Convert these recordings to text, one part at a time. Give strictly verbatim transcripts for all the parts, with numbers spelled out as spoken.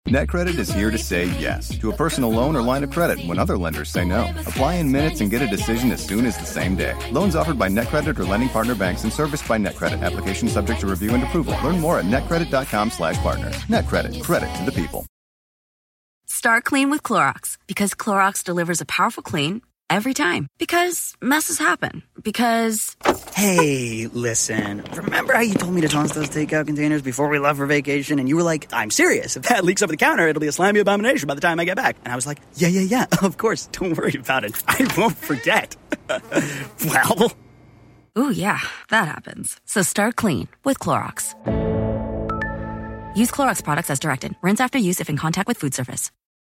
NetCredit is here to say yes to a personal loan or line of credit when other lenders say no. Apply in minutes and get a decision as soon as the same day. Loans offered by NetCredit or lending partner banks and serviced by NetCredit. Application subject to review and approval. Learn more at netcredit.com slash partner. NetCredit. Credit to the people. Start clean with Clorox because Clorox delivers a powerful clean every time. Because messes happen. Because... Hey, listen. Remember how you told me to toss those takeout containers before we left for vacation? And you were like, I'm serious. If that leaks over the counter, it'll be a slimy abomination by the time I get back. And I was like, yeah, yeah, yeah. Of course. Don't worry about it. I won't forget. Well... Ooh, yeah. That happens. So start clean with Clorox. Use Clorox products as directed. Rinse after use if in contact with food surface.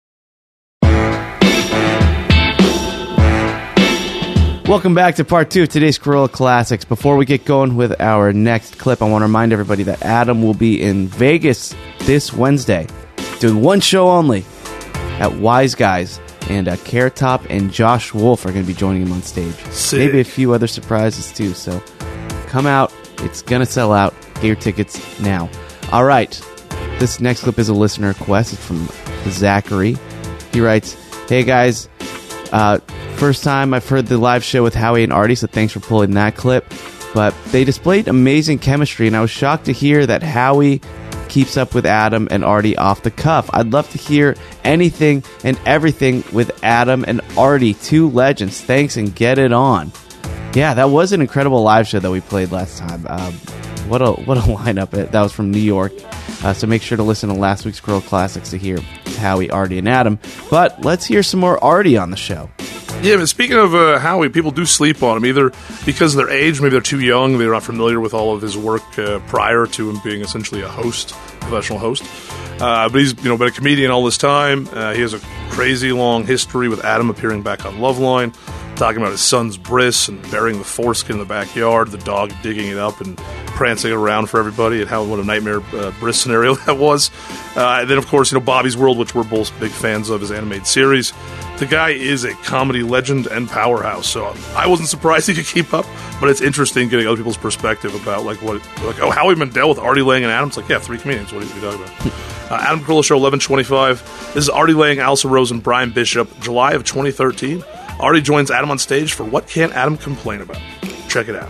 Welcome back to part two of today's Gorilla Classics. Before we get going with our next clip, I want to remind everybody that Adam will be in Vegas this Wednesday, doing one show only at Wise Guys, and uh, Carrot Top and Josh Wolf are going to be joining him on stage. Sick. Maybe a few other surprises too, so come out. It's going to sell out. Get your tickets now. All right, this next clip is a listener request. It's from Zachary. He writes, hey guys, uh... first time I've heard the live show with Howie and Artie, so thanks for pulling that clip. But they displayed amazing chemistry, and I was shocked to hear that Howie keeps up with Adam and Artie off the cuff. I'd love to hear anything and everything with Adam and Artie, two legends. Thanks, and get it on. Yeah, that was an incredible live show that we played last time. Um, what a what a lineup. That was from New York. Uh, so make sure to listen to last week's Gorilla Classics to hear Howie, Artie, and Adam. But let's hear some more Artie on the show. Yeah, but speaking of uh, Howie, people do sleep on him, either because of their age, maybe they're too young, they're not familiar with all of his work uh, prior to him being essentially a host, professional host. Uh, but he's you know been a comedian all this time. Uh, he has a crazy long history with Adam appearing back on Loveline, talking about his son's bris and burying the foreskin in the backyard, the dog digging it up and prancing around for everybody, and how what a nightmare uh, bris scenario that was. Uh, and then, of course, you know Bobby's World, which we're both big fans of, his animated series. The guy is a comedy legend and powerhouse, so I wasn't surprised he could keep up, but it's interesting getting other people's perspective about, like, what, like, oh, Howie Mandel with Artie Lang and Adam. It's like, yeah, three comedians, what are you talking about? uh, Adam Carolla Show, eleven twenty-five. This is Artie Lang, Alison Rose, and Brian Bishop, July of twenty thirteen. Artie joins Adam on stage for What Can't Adam Complain About? Check it out.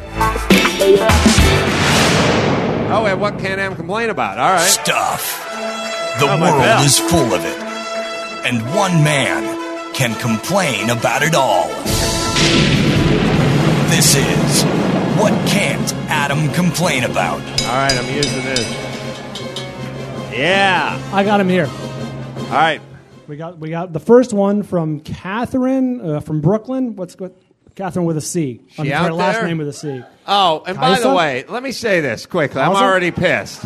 Oh, and what can't Adam complain about? All right. Stuff. The Oh, world is full of it. And one man can complain about it all. This is What Can't Adam Complain About? All right, I'm using this. Yeah. I got him here. All right. We got we got the first one from Catherine uh, from Brooklyn. What's what? Catherine with a C. She Um, out her last there? name with a C. Oh, and by the Kaisa? way, let me say this quickly. I'm Kaisa? already pissed.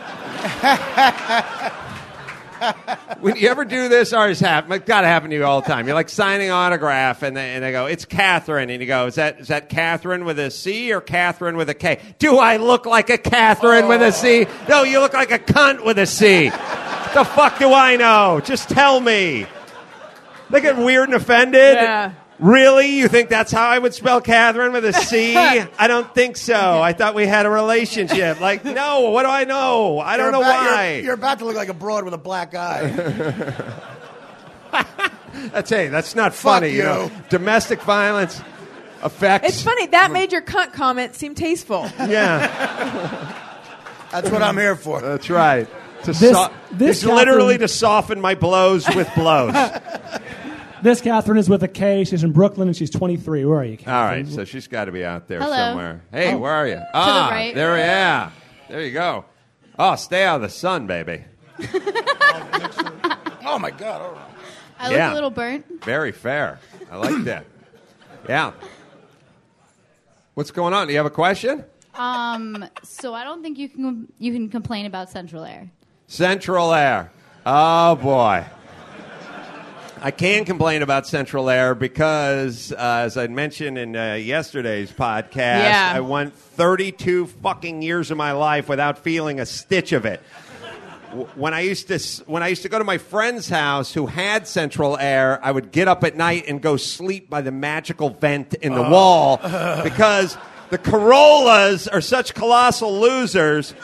When you ever do this, or it's happen, it's got to happen to you all the time. You're like signing autograph, and they, and they go, "It's Catherine," and you go, "Is that is that Catherine with a C or Catherine with a K?" Do I look like a Catherine oh. with a C? No, you look like a cunt with a C. The fuck do I know? Just tell me. They get weird and offended. Yeah. Really? You think that's how I would spell Catherine with a C? I don't think so. I thought we had a relationship. Like, no, what do I know? I don't You're know about, why. You're, you're about to look like a broad with a black eye. That's hey, that's not funny. you. You know, domestic violence affects. It's funny. That made your cunt comment seem tasteful. Yeah. That's what I'm here for. That's right. To This- so- this it's literally Catherine- to soften my blows with blows. This Catherine is with a K. She's in Brooklyn and she's twenty-three. Where are you, Catherine? All right, so she's got to be out there Hello. somewhere. Hey, Oh. where are you? ah, right. there, yeah. There you go. Oh, stay out of the sun, baby. Oh, my God. All right. I look Yeah. a little burnt. Very fair. I like that. Yeah. What's going on? Do you have a question? Um, so I don't think you can you can complain about Central Air. Central Air. Oh, boy. I can complain about Central Air because, uh, as I mentioned in uh, yesterday's podcast, Yeah. I went thirty-two fucking years of my life without feeling a stitch of it. W- When I used to when I used to go to my friend's house who had Central Air, I would get up at night and go sleep by the magical vent in the wall because the Corollas are such colossal losers.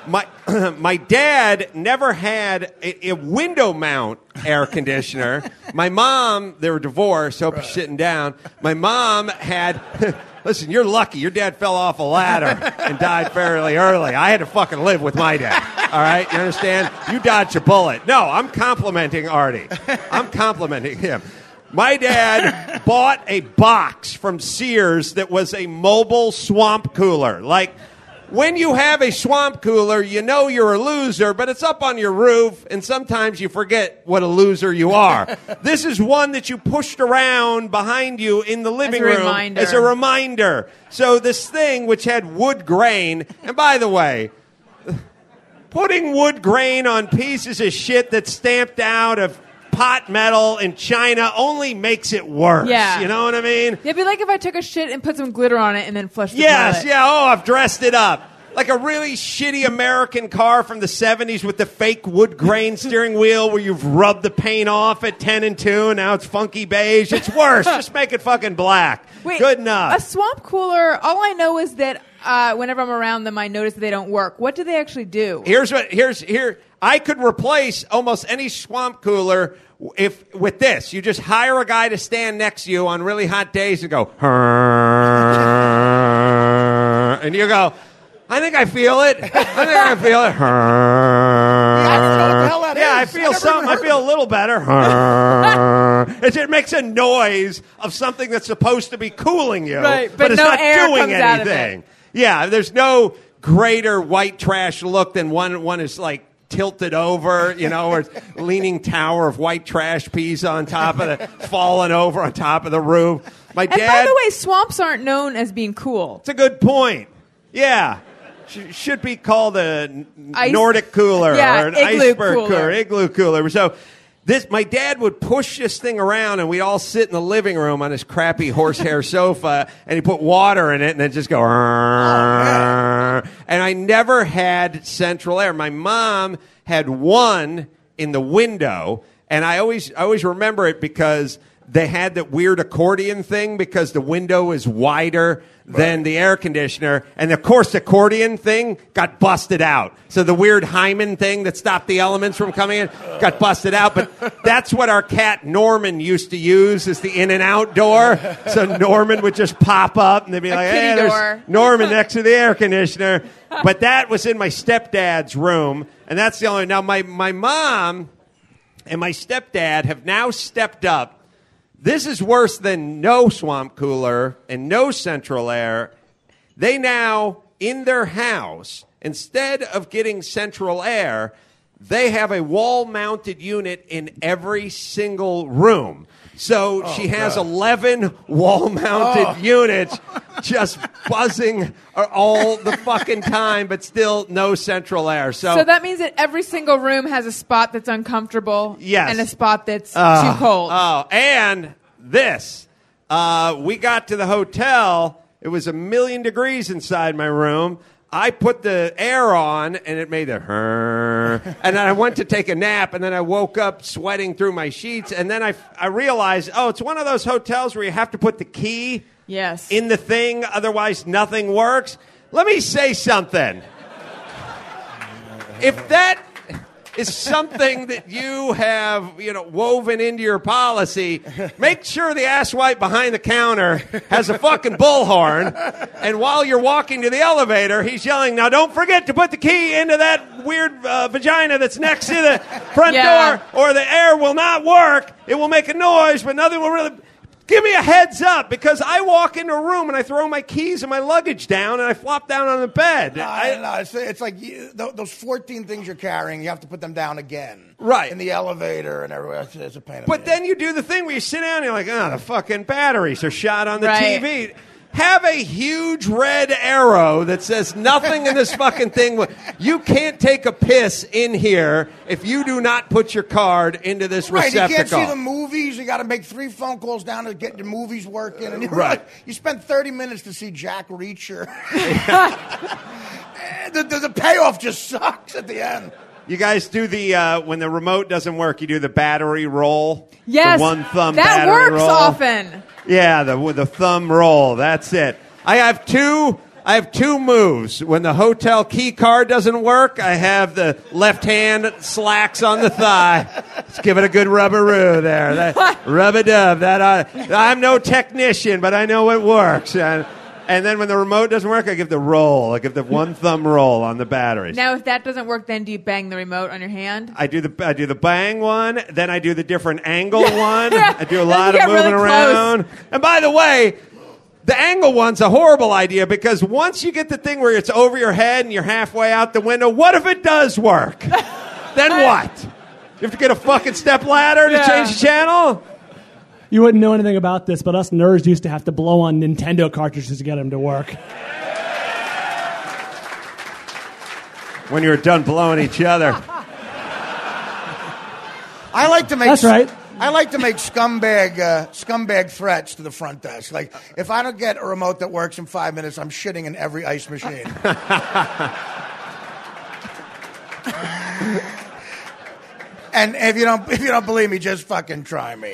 My my dad never had a, a window mount air conditioner. My mom, they were divorced. Hope you're sitting down. My mom had. Listen, you're lucky. Your dad fell off a ladder and died fairly early. I had to fucking live with my dad. All right, you understand? You dodged a bullet. No, I'm complimenting Artie. I'm complimenting him. My dad bought a box from Sears that was a mobile swamp cooler. Like, when you have a swamp cooler, you know you're a loser, but it's up on your roof, and sometimes you forget what a loser you are. This is one that you pushed around behind you in the living As a room reminder. as a reminder. So this thing, which had wood grain, and by the way, putting wood grain on pieces of shit that's stamped out of pot metal in China only makes it worse. Yeah. You know what I mean? It'd be like if I took a shit and put some glitter on it and then flushed the Yes, toilet. yeah. Oh, I've dressed it up. Like a really shitty American car from the seventies with the fake wood grain steering wheel where you've rubbed the paint off at ten and two and now it's funky beige. It's worse. Just make it fucking black. Wait, Good enough. A swamp cooler, all I know is that uh, whenever I'm around them, I notice that they don't work. What do they actually do? Here's what, here's, here, I could replace almost any swamp cooler if with this. You just hire a guy to stand next to you on really hot days and go, and you go, I think I feel it. I think I feel it. Yeah, I feel something. I feel a little better. It just makes a noise of something that's supposed to be cooling you, Right, but, but it's no not air doing comes out of it. anything. Yeah, there's no greater white trash look than one. One is like tilted over, you know, or leaning tower of white trash peas on top of the, falling over on top of the roof. My And dad. by the way, swamps aren't known as being cool. It's a good point. Yeah. Sh- should be called a n- Ice- Nordic cooler Yeah, or an igloo iceberg cooler. cooler, igloo cooler. So this, my dad would push this thing around, and we'd all sit in the living room on his crappy horsehair sofa, and he'd put water in it, and then just go. And I never had central air. My mom had one in the window, and I always, I always remember it because they had that weird accordion thing because the window is wider than the air conditioner. And of course, the accordion thing got busted out. So the weird hymen thing that stopped the elements from coming in got busted out. But that's what our cat Norman used to use as the in and out door. So Norman would just pop up and they'd be A like, kitty hey, there's door." Norman next to the air conditioner. But that was in my stepdad's room. And that's the only, now my, my mom and my stepdad have now stepped up. This is worse than no swamp cooler and no central air. They now, in their house, instead of getting central air, they have a wall-mounted unit in every single room. So Oh, she has God. eleven wall-mounted Oh. units just buzzing all the fucking time, but still no central air. So, So that means that every single room has a spot that's uncomfortable Yes. and a spot that's Uh, too cold. Oh, and this. Uh, we got to the hotel. It was a million degrees inside my room. I put the air on, and it made a her. And then I went to take a nap, and then I woke up sweating through my sheets. And then I, I realized, oh, it's one of those hotels where you have to put the key yes. in the thing, otherwise nothing works. Let me say something. If that is something that you have, you know, woven into your policy, make sure the asswipe behind the counter has a fucking bullhorn, and while you're walking to the elevator, he's yelling, now don't forget to put the key into that weird uh, vagina that's next to the front Yeah. door, or the air will not work. It will make a noise, but nothing will really... Give me a heads up, because I walk into a room and I throw my keys and my luggage down and I flop down on the bed. No, I, no, it's, it's like you, th- those fourteen things you're carrying, you have to put them down again. Right. In the elevator and everywhere. It's, it's a pain in the But ass. then you do the thing where you sit down and you're like, oh, the fucking batteries are shot on the Right. T V. Have a huge red arrow that says nothing in this fucking thing. You can't take a piss in here if you do not put your card into this Right, you receptacle. can't see the movies. You got to make three phone calls down to get the movies working. And you're Right. right. You spend thirty minutes to see Jack Reacher. the, the, the payoff just sucks at the end. You guys do the, uh, when the remote doesn't work, you do the battery roll. Yes. The one thumb that battery works roll. often. Yeah, the with the thumb roll. That's it. I have two. I have two moves. When the hotel key card doesn't work, I have the left hand slacks on the thigh. Let's give it a good rubberoo there. That, rub-a-dub. That uh, I'm no technician, but I know it works. And, and then when the remote doesn't work, I give the roll. I give the one thumb roll on the batteries. Now, if that doesn't work, then do you bang the remote on your hand? I do the I do the bang one, then I do the different angle one. I do a lot You of get moving really around. And by the way, the angle one's a horrible idea because once you get the thing where it's over your head and you're halfway out the window, what if it does work? Then what? You have to get a fucking step ladder to Yeah. change the channel? You wouldn't know anything about this, but us nerds used to have to blow on Nintendo cartridges to get them to work. When you were done blowing each other. I like to make. That's right. I like to make scumbag uh, scumbag threats to the front desk. Like, if I don't get a remote that works in five minutes, I'm shitting in every ice machine. And if you don't, if you don't believe me, just fucking try me.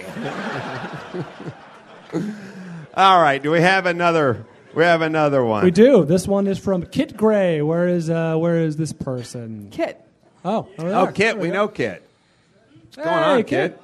All right. Do we have another? We have another one. We do. This one is from Kit Gray. Where is uh, where is this person? Kit. Oh, over Oh, there. Kit. There We go. know Kit. What's going Hey, on, Kit. Kit?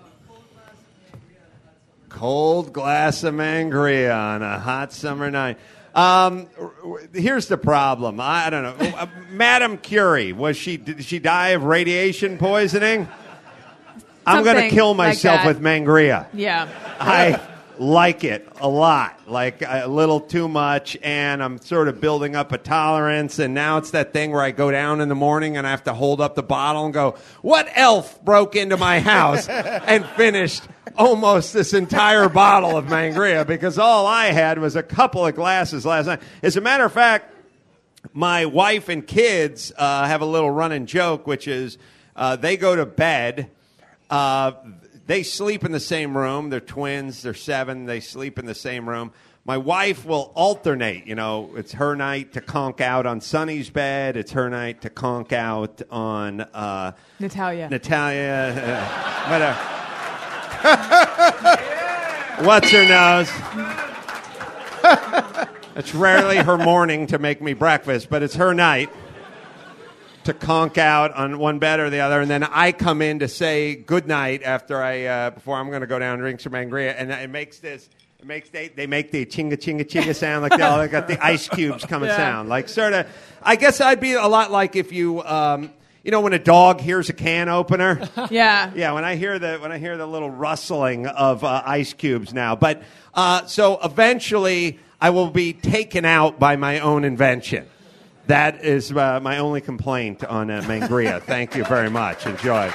Cold glass of Mangria on a hot summer night. Um, here's the problem. I, I don't know. Uh, Madame Curie, was she? Did she die of radiation poisoning? I'm going to Something kill like myself that. with Mangria. Yeah. I like it a lot, like a little too much, and I'm sort of building up a tolerance, and now it's that thing where I go down in the morning and I have to hold up the bottle and go, what elf broke into my house and finished almost this entire bottle of Mangria, because all I had was a couple of glasses last night. As a matter of fact, my wife and kids uh, have a little running joke, which is uh, they go to bed. Uh, they sleep in the same room. They're twins. They're seven. They sleep in the same room. My wife will alternate. You know, it's her night to conk out on Sonny's bed. It's her night to conk out on uh, Natalia. Natalia. Uh, whatever. What's her nose? It's rarely her morning to make me breakfast, but it's her night to conk out on one bed or the other, and then I come in to say good night after I uh, before I'm going to go down and drink some Mangria, and it makes this. It makes they they make the chinga chinga chinga sound like they all got the ice cubes coming Yeah. sound like sort of. I guess I'd be a lot like if you. Um, You know when a dog hears a can opener? Yeah. Yeah, when I hear the when I hear the little rustling of uh, ice cubes now. But uh, so eventually I will be taken out by my own invention. That is uh, my only complaint on uh, Mangria. Thank you very much. Enjoy.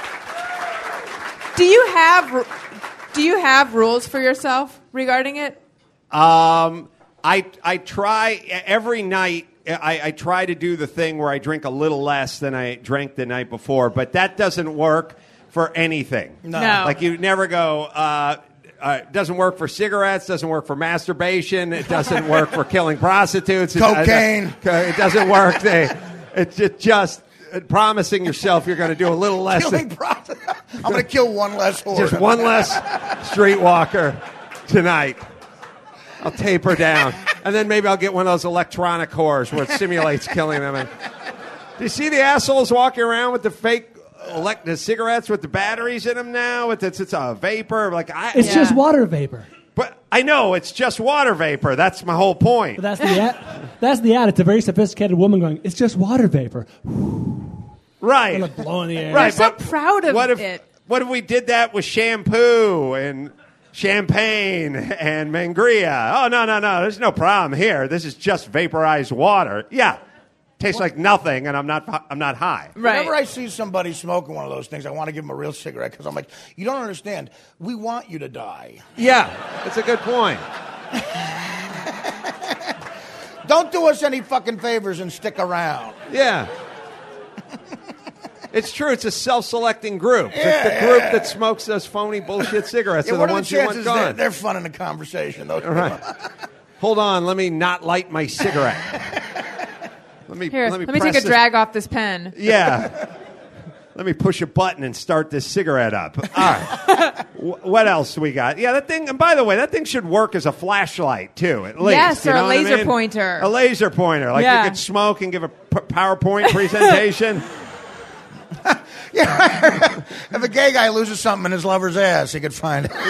Do you have do you have rules for yourself regarding it? Um, I I try every night. I, I try to do the thing where I drink a little less than I drank the night before, but that doesn't work for anything. No. No. Like you never go. Uh, uh, it doesn't work for cigarettes. Doesn't work for masturbation. It doesn't work for killing prostitutes. It- Cocaine. It, it doesn't work. They, it's just, just promising yourself you're going to do a little less. Killing than- process. I'm going to kill one less horse. just one less streetwalker tonight. I'll taper down. And then maybe I'll get one of those electronic whores where it simulates killing them. And do you see the assholes walking around with the fake elect- the cigarettes with the batteries in them now? With it's, it's a vapor. Like I, It's Yeah. just water vapor. but I know it's just water vapor. That's my whole point. But that's the ad. That's the ad. It's a very sophisticated woman going, it's just water vapor. Right. Like blowing the air. Right. so but proud of what if, it. What if we did that with shampoo and champagne and Mangria? Oh, no, no, no. There's no problem here. This is just vaporized water. Yeah. Tastes like nothing, and I'm not I'm not high. Right. Whenever I see somebody smoking one of those things, I want to give them a real cigarette because I'm like, you don't understand. We want you to die. Yeah. That's a good point. Don't do us any fucking favors and stick around. Yeah. It's true. It's a self-selecting group. Yeah, the, the group yeah. that smokes those phony bullshit cigarettes Yeah, are what the are the ones you want chances they're, gone. they're fun in the conversation, though? All right. Hold on. Let me not light my cigarette. Let me Here, let me, let me press take a this- drag off this pen. Yeah. Let me push a button and start this cigarette up. All right. Wh- What else we got? Yeah, that thing. And by the way, that thing should work as a flashlight too, at least. Yes, you or know a what I laser mean? pointer. A laser pointer, like Yeah. you could smoke and give a p- PowerPoint presentation. Yeah. If a gay guy loses something in his lover's ass, he could find it.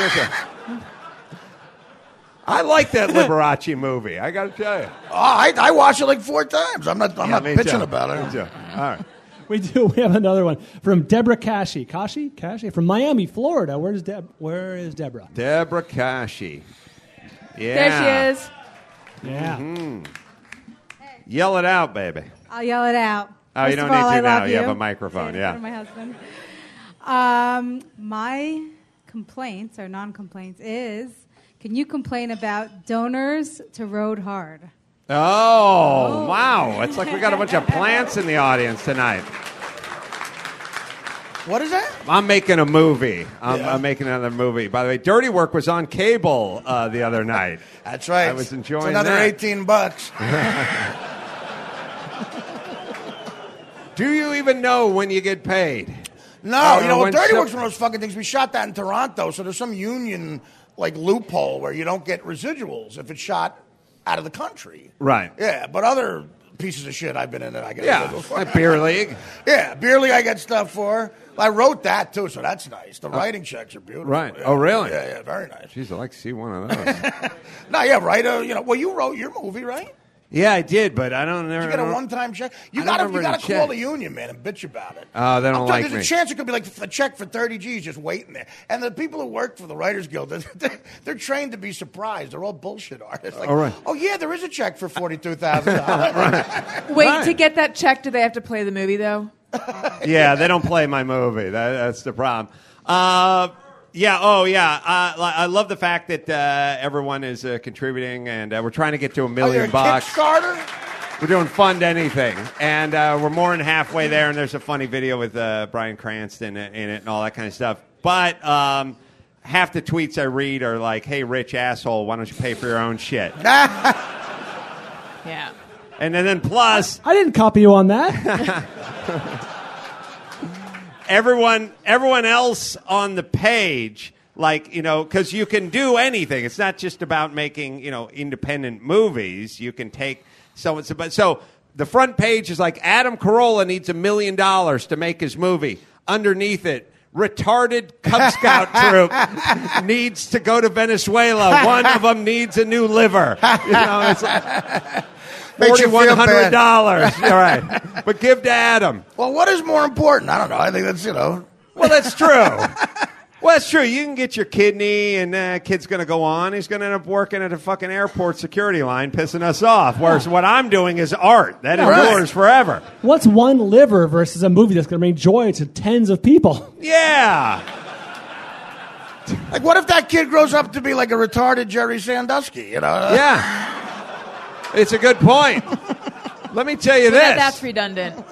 I like that Liberace movie. I got to tell you. Oh, I, I watched it like four times. I'm not. I'm Yeah, not me bitching too. about it. Me too. All right. We do. We have another one from Deborah Kashi. Kashi? Kashi? From Miami, Florida. Where's Deb? Where is Deborah? Deborah Kashi. Yeah. There she is. Yeah. Mhm. Yell it out, baby. I'll yell it out. Oh, you First don't of all, need to I now. love You you have a microphone, Say it yeah. for my husband. Um, my complaints or non-complaints is, can you complain about donors to Road Hard? Oh, wow. It's like we got a bunch of plants in the audience tonight. What is that? I'm making a movie. I'm, Yeah. I'm making another movie. By the way, Dirty Work was on cable uh, the other night. That's right. I was enjoying it's another that. eighteen bucks. Do you even know when you get paid? No, I don't you know, when Dirty some- Work's one of those fucking things. We shot that in Toronto, so there's some union like loophole where you don't get residuals if it's shot out of the country. Right. Yeah, but other pieces of shit I've been in that I get Yeah, residuals for. like Beer League. Yeah, Beer League I get stuff for. I wrote that too, so that's nice. The writing checks are beautiful. Right. Yeah. Oh, really? Yeah, yeah, very nice. Jeez, I'd like to see one of those. No, yeah, right. Uh, you know, well, you wrote your movie, right? Yeah, I did, but I don't never. You get I a don't- one-time check. You I don't gotta, you remember gotta the call check. the union, man, and bitch about it. Oh, they don't I'm telling like you, There's me. a chance it could be like a check for thirty G's just waiting there. And the people who work for the Writers Guild, they're, they're trained to be surprised. They're all bullshit artists. Like, All right. oh yeah, there is a check for forty-two thousand dollars. Wait, Right. to get that check, do they have to play the movie, though? Yeah, they don't play my movie. That, that's the problem. Uh, yeah. Oh, yeah. Uh, li- I love the fact that uh, everyone is uh, contributing, and uh, we're trying to get to a Oh, you're million a bucks. Kickstarter? We're doing Fund Anything, and uh, we're more than halfway there. And there's a funny video with uh, Bryan Cranston in it and all that kind of stuff. But um, half the tweets I read are like, "Hey, rich asshole, why don't you pay for your own shit?" Yeah. And then, then plus, I didn't copy you on that. everyone everyone else on the page, like, you know, because you can do anything. It's not just about making, you know, independent movies. You can take someone. But so the front page is like, Adam Carolla needs a million dollars to make his movie. Underneath it, retarded Cub Scout troop needs to go to Venezuela. One of them needs a new liver. You know, it's like Makes you feel forty-one hundred bad. dollars. All right, but give to Adam. Well, what is more important? I don't know. I think that's, you know. Well, that's true. Well, that's true. You can get your kidney, and uh, kid's going to go on. He's going to end up working at a fucking airport security line, pissing us off. Whereas what I'm doing is art. That Right. endures forever. What's one liver versus a movie that's going to bring joy to tens of people? Yeah. Like, what if that kid grows up to be like a retarded Jerry Sandusky, you know? Yeah. It's a good point. Let me tell you Well, this. that- that's redundant.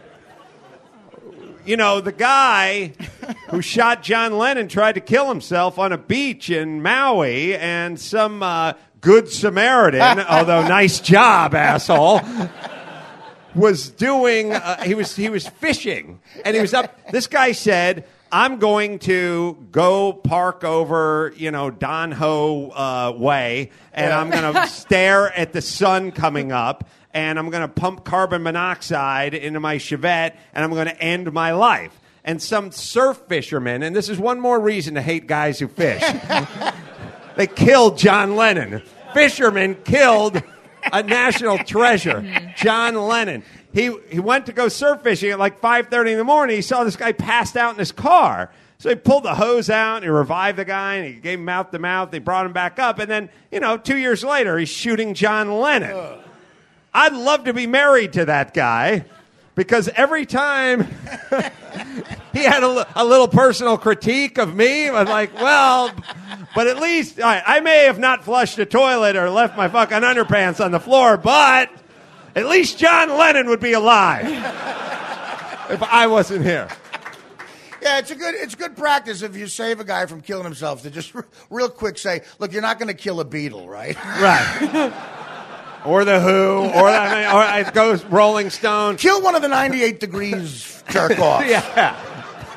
You know, the guy who shot John Lennon tried to kill himself on a beach in Maui, and some uh, good Samaritan, although nice job, asshole, was doing. Uh, he was he was fishing, and he was up. This guy said, "I'm going to go park over, you know, Don Ho uh, Way, and I'm going to stare at the sun coming up." And I'm going to pump carbon monoxide into my Chevette, and I'm going to end my life. And some surf fishermen, and this is one more reason to hate guys who fish, they killed John Lennon. Fishermen killed a national treasure, John Lennon. He he went to go surf fishing at like five thirty in the morning. He saw this guy passed out in his car. So he pulled the hose out, and he revived the guy, and he gave him mouth to mouth. They brought him back up, and then, you know, two years later, he's shooting John Lennon. I'd love to be married to that guy, because every time he had a, li- a little personal critique of me, I was like, well, but at least all right, I may have not flushed a toilet or left my fucking underpants on the floor, but at least John Lennon would be alive if I wasn't here. Yeah, it's a good it's good practice if you save a guy from killing himself to just r- real quick say, look, you're not going to kill a Beatle, right? Right. Or the Who, or, the, or it goes Rolling Stone. Kill one of the ninety-eight degrees jerk off. Yeah.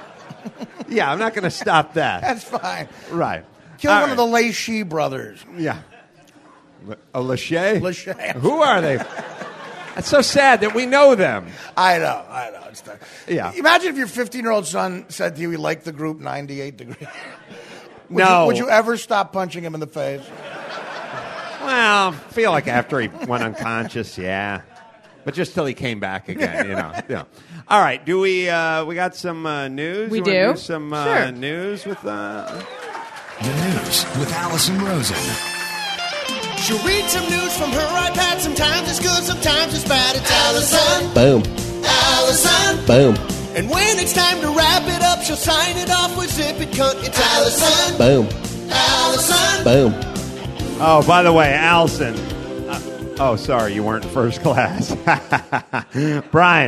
Yeah, I'm not going to stop that. That's fine. Right. Kill All one right. of the Lachey brothers. Yeah. A Lachey? Lachey. Who are they? It's so sad that we know them. I know, I know. It's the, Yeah. Imagine if your fifteen-year-old son said to you he liked the group ninety-eight Degrees. Would No. You, would you ever stop punching him in the face? Well, I feel like after he went unconscious, yeah. But just till he came back again, you know. Yeah. All right, do we uh, we got some uh, news? We wanna do. some uh, Sure. news with uh... The news with Allison Rosen. She'll read some news from her iPad. Sometimes it's good, sometimes it's bad. It's Allison. Boom. Allison. Boom. And when it's time to wrap it up, she'll sign it off with zip it cut. It's Allison. Boom. Allison. Boom. Oh, by the way, Allison. Uh, oh, sorry, you weren't in first class. Brian.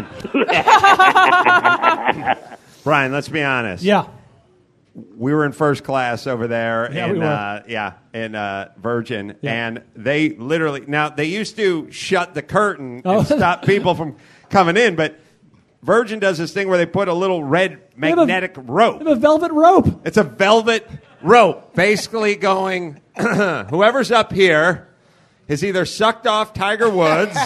Brian, let's be honest. Yeah. We were in first class over there Yeah, in we were. Uh, yeah in uh, Virgin, Yeah. and they literally now they used to shut the curtain Oh. and stop people from coming in, but Virgin does this thing where they put a little red They have a- magnetic rope. They have a velvet rope. It's a velvet rope, basically going. Whoever's up here is either sucked off Tiger Woods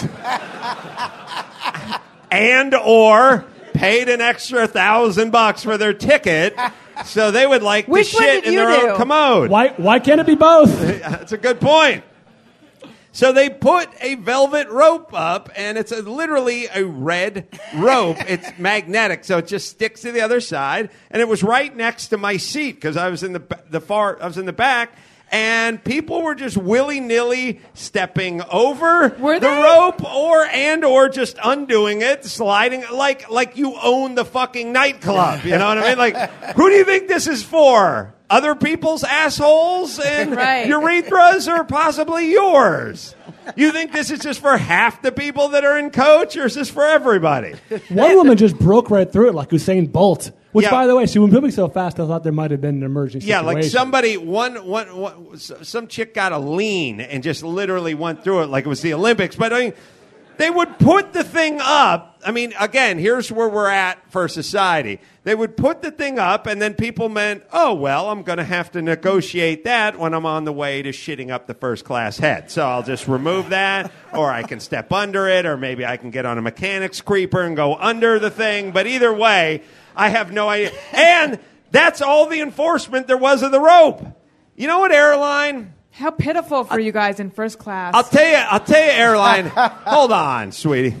and or paid an extra thousand bucks for their ticket. So they would like Which to one shit did in you their do? own commode. Why? Why can't it be both? That's a good point. So they put a velvet rope up, and it's a, literally a red rope. It's magnetic, so it just sticks to the other side. And it was right next to my seat because I was in the the far. I was in the back. And people were just willy-nilly stepping over Were the they? rope, or and or just undoing it, sliding like like you own the fucking nightclub. You know what I mean? Like, who do you think this is for? Other people's assholes and Right. urethras, or possibly yours? You think this is just for half the people that are in coach, or is this for everybody? One woman just broke right through it like Usain Bolt. Which, Yeah. by the way, she was moving so fast, I thought there might have been an emergency Yeah, situation. like somebody, one, one, one, some chick got a lean and just literally went through it like it was the Olympics. But I mean, they would put the thing up. I mean, again, here's where we're at for society. They would put the thing up, and then people meant, oh, well, I'm going to have to negotiate that when I'm on the way to shitting up the first class head. So I'll just remove that, or I can step under it, or maybe I can get on a mechanic's creeper and go under the thing. But either way, I have no idea. And that's all the enforcement there was of the rope. You know what, airline? How pitiful for you guys in first class. I'll tell you, I'll tell you, airline. Hold on, sweetie.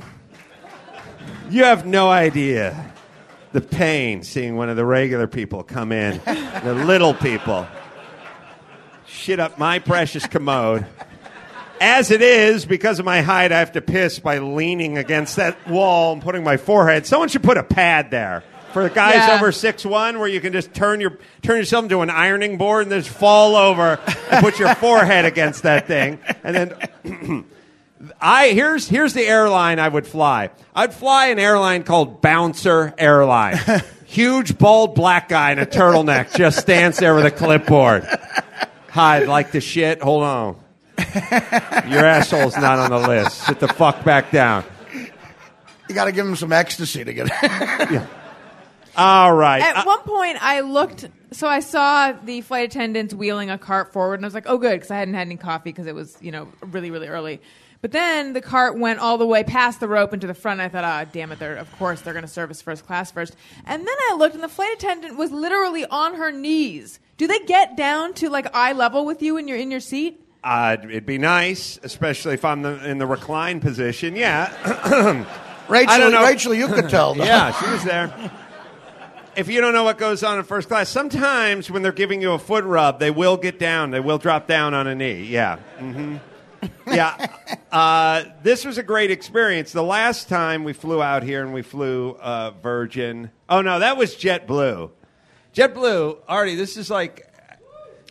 You have no idea the pain seeing one of the regular people come in, the little people, shit up my precious commode. As it is, because of my height, I have to piss by leaning against that wall and putting my forehead. Someone should put a pad there for the guys Yeah. over six one, where you can just turn your turn yourself into an ironing board and just fall over and put your forehead against that thing, and then. I here's here's the airline I would fly. I'd fly an airline called Bouncer Airline. Huge bald black guy in a turtleneck just stands there with a clipboard. Hi, I'd like to shit. Hold on. Your asshole's not on the list. Sit the fuck back down. You got to give him some ecstasy to get it. Yeah. All right. At Uh, one point, I looked, so I saw the flight attendants wheeling a cart forward, and I was like, oh, good, because I hadn't had any coffee because it was, you know, really, really early. But then the cart went all the way past the rope into the front, and I thought, ah, damn it, they're, of course they're going to service first class first. And then I looked, and the flight attendant was literally on her knees. Do they get down to, like, eye level with you when you're in your seat? uh, it'd be nice, especially if I'm the, in the recline position. Yeah. Rachel, I don't know. Rachel, you could tell. though. Yeah, she was there. If you don't know what goes on in first class, sometimes when they're giving you a foot rub, they will get down. They will drop down on a knee. Yeah. Mm-hmm. Yeah. Uh, this was a great experience. The last time we flew out here and we flew uh, Virgin. Oh, no, that was JetBlue. JetBlue, Artie, this is like...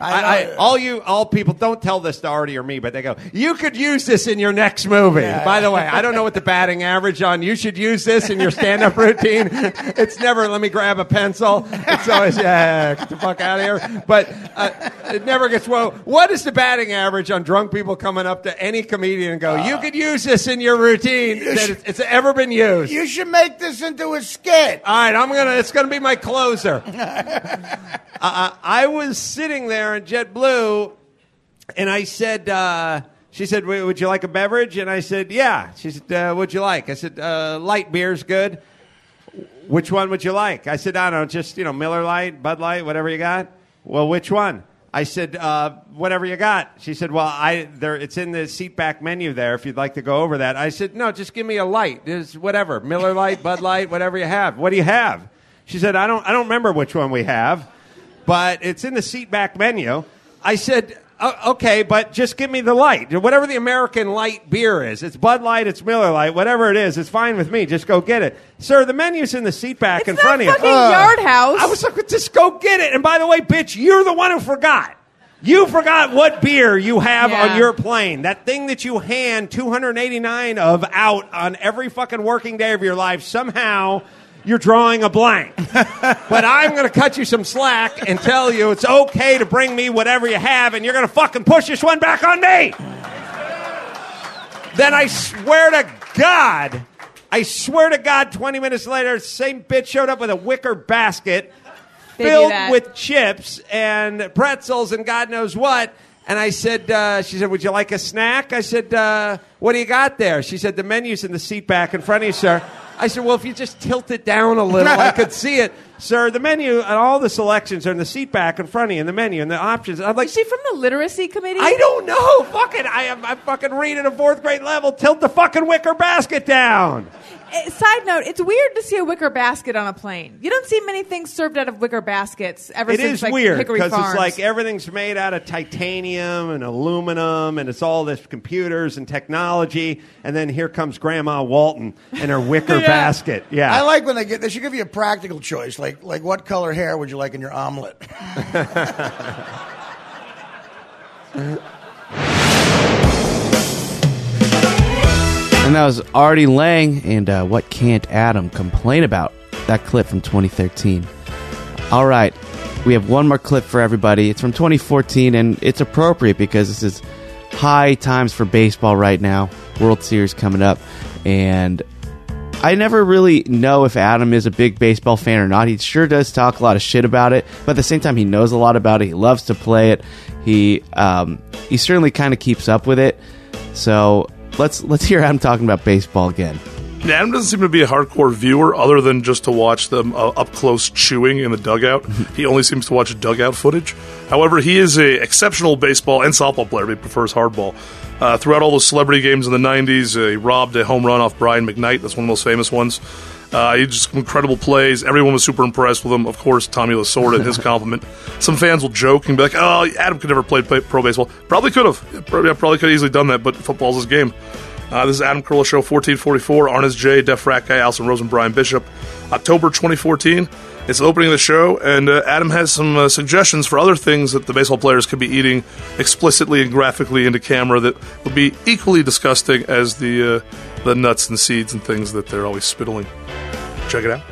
I, I, all you, all people, don't tell this to Artie or me, but they go, you could use this in your next movie. Yeah. By the way, I don't know what the batting average on, you should use this in your stand-up routine. It's never, let me grab a pencil. It's always, yeah, get the fuck out of here. But uh, it never gets, well, what is the batting average on drunk people coming up to any comedian and go, you could use this in your routine that should, it's, it's ever been used. You should make this into a skit. All right, I'm gonna, it's going to be my closer. uh, I was sitting there in JetBlue, and I said, uh, she said, would you like a beverage? And I said, yeah. She said, uh, what'd you like? I said, uh, light beer's good. Which one would you like? I said, I don't know, just, you know, Miller Lite, Bud Light, whatever you got. Well, which one? I said, uh, whatever you got. She said, well, I there it's in the seat back menu there if you'd like to go over that. I said, no, just give me a light. Just whatever, Miller Lite, Bud Light, whatever you have. What do you have? She said, I don't I don't remember which one we have, but it's in the seat back menu. I said, okay, but just give me the light. Whatever the American light beer is. It's Bud Light, it's Miller Lite, whatever it is, it's fine with me. Just go get it. Sir, the menu's in the seat back it's in front of you. It's not fucking Yard House. I was like, just go get it. And by the way, bitch, you're the one who forgot. You forgot what beer you have Yeah. on your plane. That thing that you hand two hundred eighty-nine of out on every fucking working day of your life. Somehow you're drawing a blank. But I'm going to cut you some slack and tell you it's okay to bring me whatever you have, and you're going to fucking push this one back on me. Then I swear to God, I swear to God, twenty minutes later, the same bitch showed up with a wicker basket They do filled that. with chips and pretzels and God knows what. And I said, uh, she said, would you like a snack? I said, uh, what do you got there? She said, the menu's in the seat back in front of you, sir. I said, well, if you just tilt it down a little, I could see it. Sir, the menu and all the selections are in the seat back in front of you, and the menu and the options. I'm like, is she from the literacy committee? I don't know. Fuck it. I am. I fucking read at a fourth grade level. Tilt the fucking wicker basket down. Eh, Side note, it's weird to see a wicker basket on a plane. You don't see many things served out of wicker baskets ever It since is like weird Hickory because Farms. it's like everything's made out of titanium and aluminum, and it's all this computers and technology. And then here comes Grandma Walton and her wicker Yeah. basket. Yeah, I like when they get. They should give you a practical choice, like like what color hair would you like in your omelet? And that was Artie Lang and uh, What Can't Adam Complain About? That clip from twenty thirteen. All right, we have one more clip for everybody. It's from twenty fourteen, and it's appropriate because this is high times for baseball right now. World Series coming up, and I never really know if Adam is a big baseball fan or not. He sure does talk a lot of shit about it, but at the same time, he knows a lot about it. He loves to play it. He um, he certainly kind of keeps up with it. So let's let's hear Adam talking about baseball again. Yeah, Adam doesn't seem to be a hardcore viewer other than just to watch them uh, up close chewing in the dugout. He only seems to watch dugout footage. However, he is an exceptional baseball and softball player. He prefers hardball. Uh, throughout all those celebrity games in the nineties, uh, he robbed a home run off Brian McKnight. That's one of the most famous ones. Uh, he just incredible plays. Everyone was super impressed with him. Of course, Tommy Lasorda in his compliment. Some fans will joke and be like, "Oh, Adam could never play, play pro baseball." Probably could have. Yeah, probably, probably could have easily done that. But football's his game. Uh, this is Adam Carolla Show fourteen forty-four. Arnaz J, Def Rat Guy, Alison Rose, and Brian Bishop. October twenty fourteen. It's the opening of the show, and uh, Adam has some uh, suggestions for other things that the baseball players could be eating explicitly and graphically into camera that would be equally disgusting as the uh, the nuts and seeds and things that they're always spittling. Check it out.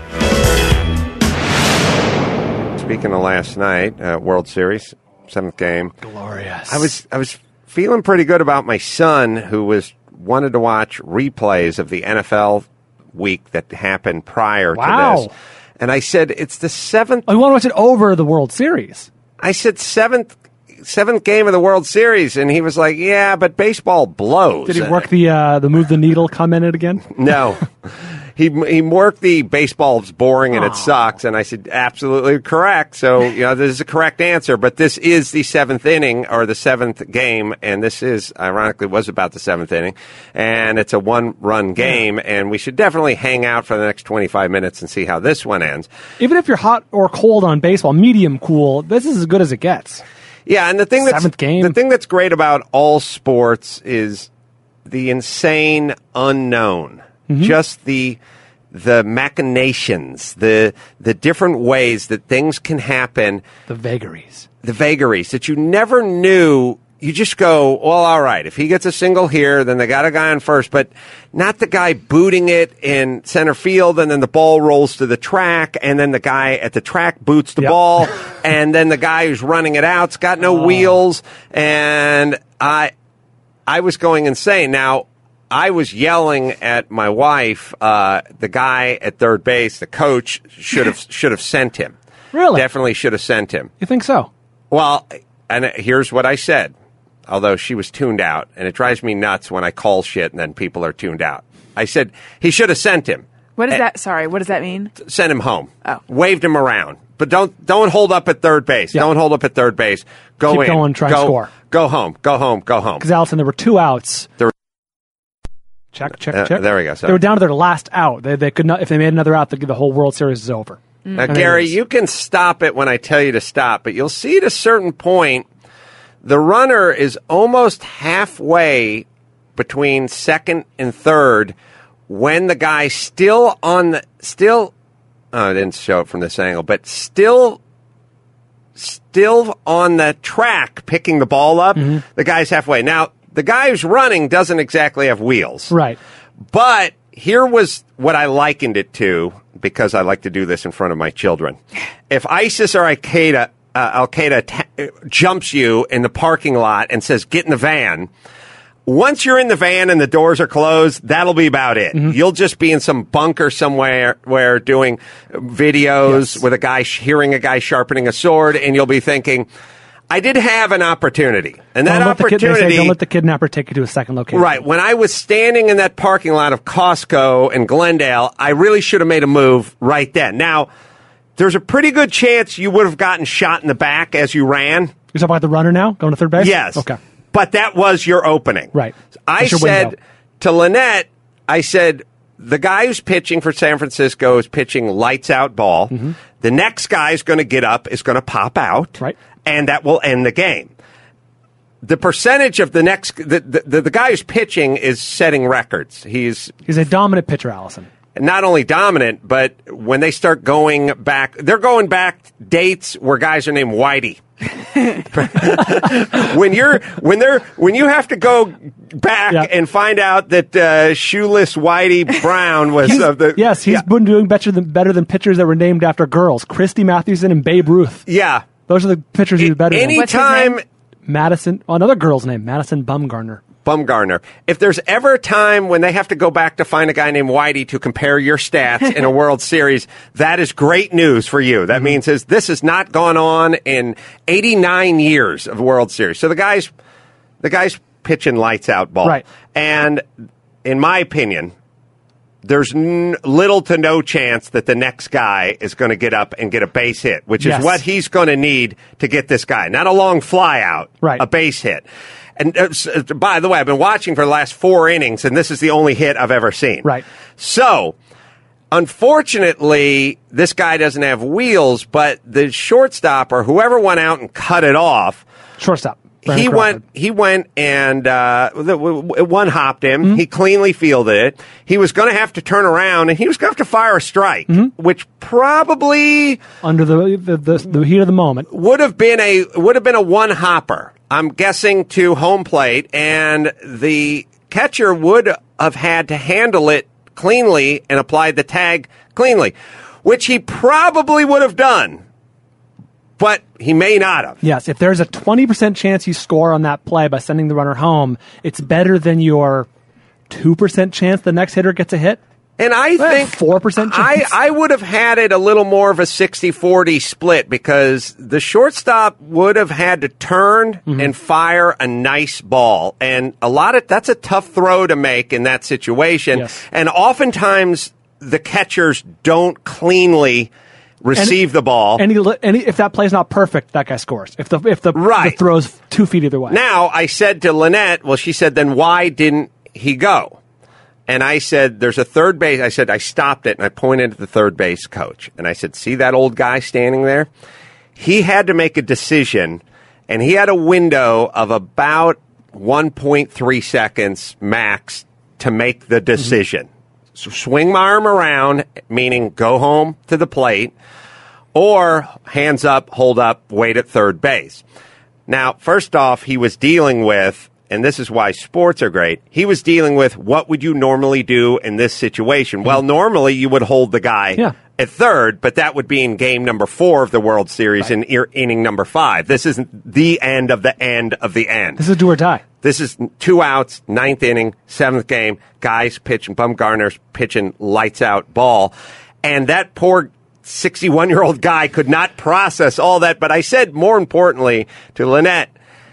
Speaking of last night, uh, World Series, seventh game. Glorious. I was I was feeling pretty good about my son, who was wanted to watch replays of the N F L week that happened prior Wow. to this. And I said, it's the seventh. Oh, you want to watch it over the World Series? I said, seventh seventh game of the World Series. And he was like, yeah, but baseball blows. Did he work the uh, the move the needle comment it again? No. He he worked the baseball's boring and it sucks, and I said absolutely correct. So you know this is a correct answer, but this is the seventh inning or the seventh game, and this is ironically was about the seventh inning, and it's a one-run game, and we should definitely hang out for the next twenty-five minutes and see how this one ends. Even if you're hot or cold on baseball, medium cool, this is as good as it gets. Yeah, and the thing that's Seventh game. the thing that's great about all sports is the insane unknown. Mm-hmm. Just the the machinations, the the different ways that things can happen, The vagaries. the vagaries that you never knew. You just go, well, all right, if he gets a single here, then they got a guy on first, but not the guy booting it in center field, and then the ball rolls to the track, and then the guy at the track boots the Yep. ball, and then the guy who's running it out's got no Oh. wheels, and I, I was going insane. Now, I was yelling at my wife, uh, the guy at third base, the coach, should have should have sent him. Really? Definitely should have sent him. You think so? Well, and here's what I said, although she was tuned out, and it drives me nuts when I call shit and then people are tuned out. I said he should have sent him. What is Eh, that? Sorry, what does that mean? Send him home. Oh. Waved him around. But don't don't hold up at third base. Yeah. Don't hold up at third base. Go Keep in. going, try and go, score. Go home. Go home. Go home. Because, Allison, there were two outs. There- Check, check, Uh, check. there we go, sorry. They were down to their last out. They, they could not. If they made another out, the, the whole World Series is over. Now, And Gary, it is. you can stop it when I tell you to stop, but you'll see at a certain point, the runner is almost halfway between second and third when the guy still on the still. Oh, I didn't show it from this angle, but still, still on the track picking the ball up. Mm-hmm. The guy's halfway. Now, the guy who's running doesn't exactly have wheels. Right. But here was what I likened it to, because I like to do this in front of my children. If ISIS or Al Qaeda, uh, Al Qaeda ta- jumps you in the parking lot and says, get in the van, once you're in the van and the doors are closed, that'll be about it. Mm-hmm. You'll just be in some bunker somewhere where doing videos Yes. with a guy, sh- hearing a guy sharpening a sword, and you'll be thinking, I did have an opportunity. And that don't let the kid, opportunity... they say, don't let the kidnapper take you to a second location. Right. When I was standing in that parking lot of Costco in Glendale, I really should have made a move right then. Now, there's a pretty good chance you would have gotten shot in the back as you ran. You're talking about the runner now, going to third base? Yes. Okay. But that was your opening. Right. I That's your said window. to Lynette, I said, the guy who's pitching for San Francisco is pitching lights out ball. Mm-hmm. The next guy is going to get up, is going to pop out. Right. And that will end the game. The percentage of the next, the, the, the, the guy who's pitching is setting records. He's He's a dominant pitcher, Allison. not only dominant, but when they start going back, they're going back dates where guys are named Whitey. when you're when they're when you have to go back Yeah. and find out that uh, shoeless Whitey Brown was He's- of the yes, he's yeah, been doing better than better than pitchers that were named after girls. Christy Mathewson and Babe Ruth. yeah. Those are the pitchers he's better than. What's his Anytime name? Madison, oh, another girl's name, Madison Bumgarner. Bumgarner. If there's ever a time when they have to go back to find a guy named Whitey to compare your stats in a World Series, that is great news for you. That means is this has not gone on in eighty-nine years of World Series. So the guy's the guy's pitching lights out ball. Right. And in my opinion, there's n- little to no chance that the next guy is going to get up and get a base hit, which Yes. is what he's going to need to get this guy. Not a long fly out, Right. a base hit. And uh, s- uh, by the way, I've been watching for the last four innings, and this is the only hit I've ever seen. Right. So, unfortunately, this guy doesn't have wheels, but the shortstop or whoever went out and cut it off, Shortstop. Brandon he Crawford. went. He went and uh, the, w- w- one hopped him. Mm-hmm. He cleanly fielded it. He was going to have to turn around, and he was going to have to fire a strike, Mm-hmm. which probably under the the, the the heat of the moment. would have been a would have been a one hopper. I'm guessing to home plate, and the catcher would have had to handle it cleanly and apply the tag cleanly, which he probably would have done, but he may not have. Yes, if there's a twenty percent chance you score on that play by sending the runner home, it's better than your two percent chance the next hitter gets a hit. And I Well, think four percent I, chance. I would have had it a little more of a sixty forty split because the shortstop would have had to turn Mm-hmm. and fire a nice ball. And a lot of that's a tough throw to make in that situation. Yes. And oftentimes the catchers don't cleanly receive And- the ball. Any, any if that play's not perfect, that guy scores. If the if the, Right. the throw's two feet either way. Now, I said to Lynette, well, she said, then why didn't he go? And I said, there's a third base. I said, I stopped it and I pointed at the third base coach. And I said, see that old guy standing there? He had to make a decision, and he had a window of about one point three seconds max to make the decision. swing my arm around, meaning go home to the plate, or hands up, hold up, wait at third base. Now, first off, he was dealing with, and this is why sports are great, he was dealing with what would you normally do in this situation? Well, normally you would hold the guy Yeah. at third, but that would be in game number four of the World Series in ir- inning number five. This isn't the end of the end of the end. This is do or die. This is two outs, ninth inning, seventh game. Guys pitching, Bumgarner's pitching lights out ball. And that poor sixty-one-year-old guy could not process all that. But I said, more importantly, to Lynette,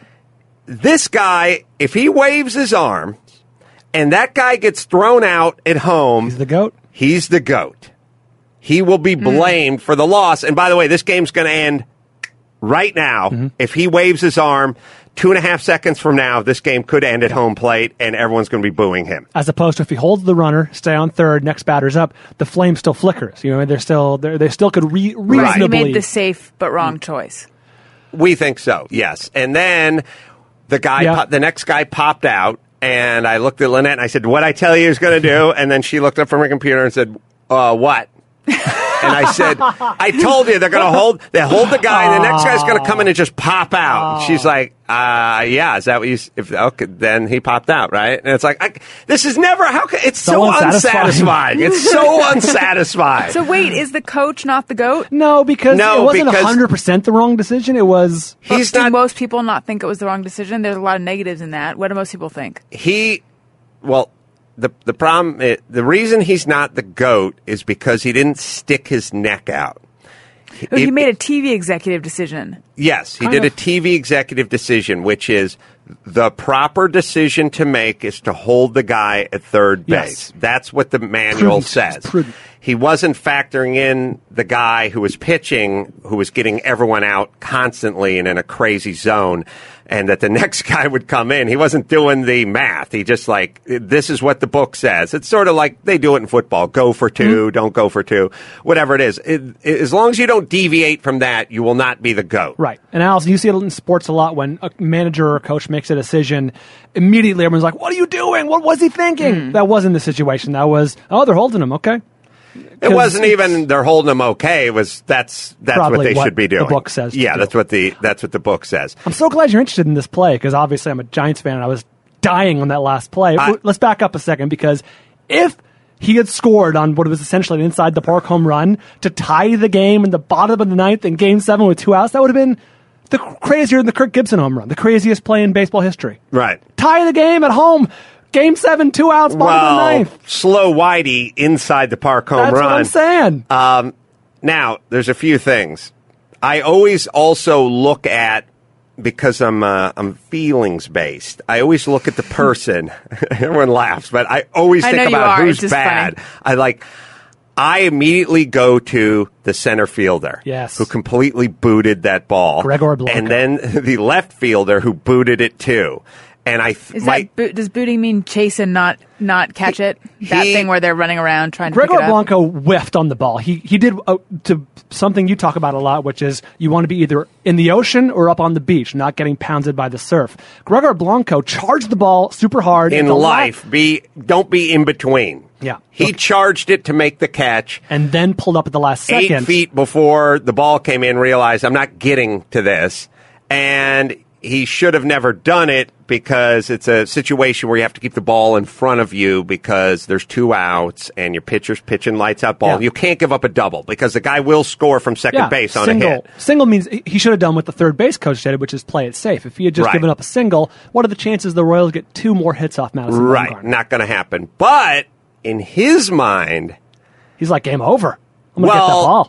this guy, if he waves his arm and that guy gets thrown out at home, He's the GOAT. He's the GOAT. He will be blamed mm. for the loss. And by the way, this game's going to end right now. Mm-hmm. If he waves his arm, two and a half seconds from now, this game could end at home plate, and everyone's going to be booing him. As opposed to if he holds the runner, stay on third, next batter's up, the flame still flickers. You know, they're still they're, they still could re- reasonably. Right. He made the safe but wrong choice. We think so. Yes, and then the guy, Yeah. po- the next guy popped out, and I looked at Lynette and I said, "What I tell you he was going to do?" And then she looked up from her computer and said, "Uh, what?" And I said, I told you they're going to hold, they hold the guy, and the next guy's going to come in and just pop out. She's like, uh, yeah, is that what you, s- if, okay, then he popped out, right? And it's like, I, this is never, how can, it's so, So unsatisfying. unsatisfying. It's so unsatisfying. So wait, is the coach not the GOAT? No, because No, it wasn't because- one hundred percent the wrong decision. It was. He's do not, most people not think it was the wrong decision? There's a lot of negatives in that. What do most people think? he, well, the the problem, i- the reason he's not the GOAT is because he didn't stick his neck out. Oh, he It- made a T V executive decision. Yes, he Kind did of. a T V executive decision, which is the proper decision to make is to hold the guy at third Yes. base. That's what the manual Prudent. says. It's prudent. He wasn't factoring in the guy who was pitching, who was getting everyone out constantly and in a crazy zone, and that the next guy would come in. He wasn't doing the math. He just like, this is what the book says. It's sort of like they do it in football. Go for two, Mm-hmm. don't go for two, whatever it is. It, it- as long as you don't deviate from that, you will not be the GOAT. Right. And Allison, you see it in sports a lot when a manager or a coach makes a decision, immediately everyone's like, what are you doing? What was he thinking? That wasn't the situation. That was, oh, they're holding him. Okay. It wasn't even they're holding them okay. It was that's that's what Probably they what should be the doing. book says to Yeah, do. that's what the that's what the book says. I'm so glad you're interested in this play because obviously I'm a Giants fan and I was dying on that last play. I- Let's back up a second because if he had scored on what was essentially an inside the park home run to tie the game in the bottom of the ninth in game seven with two outs, that would have been the crazier than the Kirk Gibson home run, the craziest play in baseball history. Right. Tie the game at home. Game seven, two outs, bottom of the Well, ninth. slow Whitey inside the park home That's run. what I'm saying. Um, now, there's a few things. I always also look at, because I'm uh, I'm feelings based. I always look at the person. Everyone laughs, but I always I think know you about are. who's It's just bad. funny. I like. I immediately go to the center fielder, Yes. who completely booted that ball, Gregor Blanco. and then the left fielder who booted it too. And I th- Is my, that boot, does booting mean chase and not not catch it? That he- thing where they're running around trying to Gregor pick it up. Blanco whiffed on the ball. He he did uh, to something you talk about a lot, which is you want to be either in the ocean or up on the beach, not getting pounded by the surf. Gregor Blanco charged the ball super hard in It's a lot- life, be don't be in between. Yeah. He charged it to make the catch. and then pulled up at the last second. Eight feet before the ball came in, realized I'm not getting to this, and he should have never done it because it's a situation where you have to keep the ball in front of you because there's two outs and your pitcher's pitching lights out ball. Yeah. You can't give up a double because the guy will score from second Yeah, base on single, a hit. Single means he should have done what the third base coach did, which is play it safe. If he had just Right. given up a single, what are the chances the Royals get two more hits off Madison Right, Bumgarner? not going to happen. But in his mind, He's like, game over. I'm going to well, get that ball.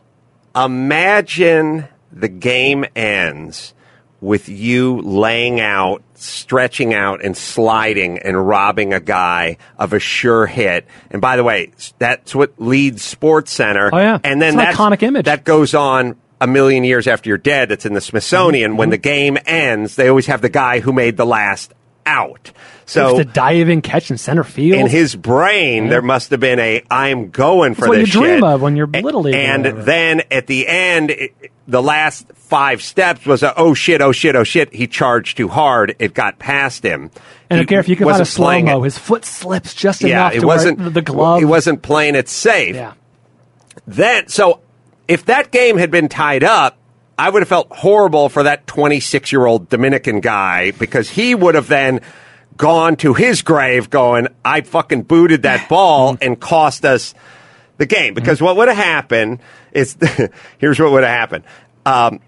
imagine the game ends with you laying out, stretching out, and sliding and robbing a guy of a sure hit. And by the way, that's what leads Sports Center. Oh, yeah. And then It's an that's, iconic image. that goes on a million years after you're dead. It's in the Smithsonian. Mm-hmm. When the game ends, they always have the guy who made the last out. So So the diving catch in center field. in his brain, Yeah. there must have been a I'm going for That's what this you dream shit. of when you're little league. or And whatever. then at the end, it, the last five steps was a, oh shit, oh shit, oh shit. He charged too hard. It got past him. and I He don't care if you can find a wasn't slow playing mo, it- his foot slips just Yeah, enough it to wasn't where the glove. He wasn't playing it safe. Yeah. Then, so if that game had been tied up, I would have felt horrible for that twenty-six-year-old Dominican guy because he would have then gone to his grave going, I fucking booted that ball and cost us the game. Because what would have happened is, here's what would have happened. Um,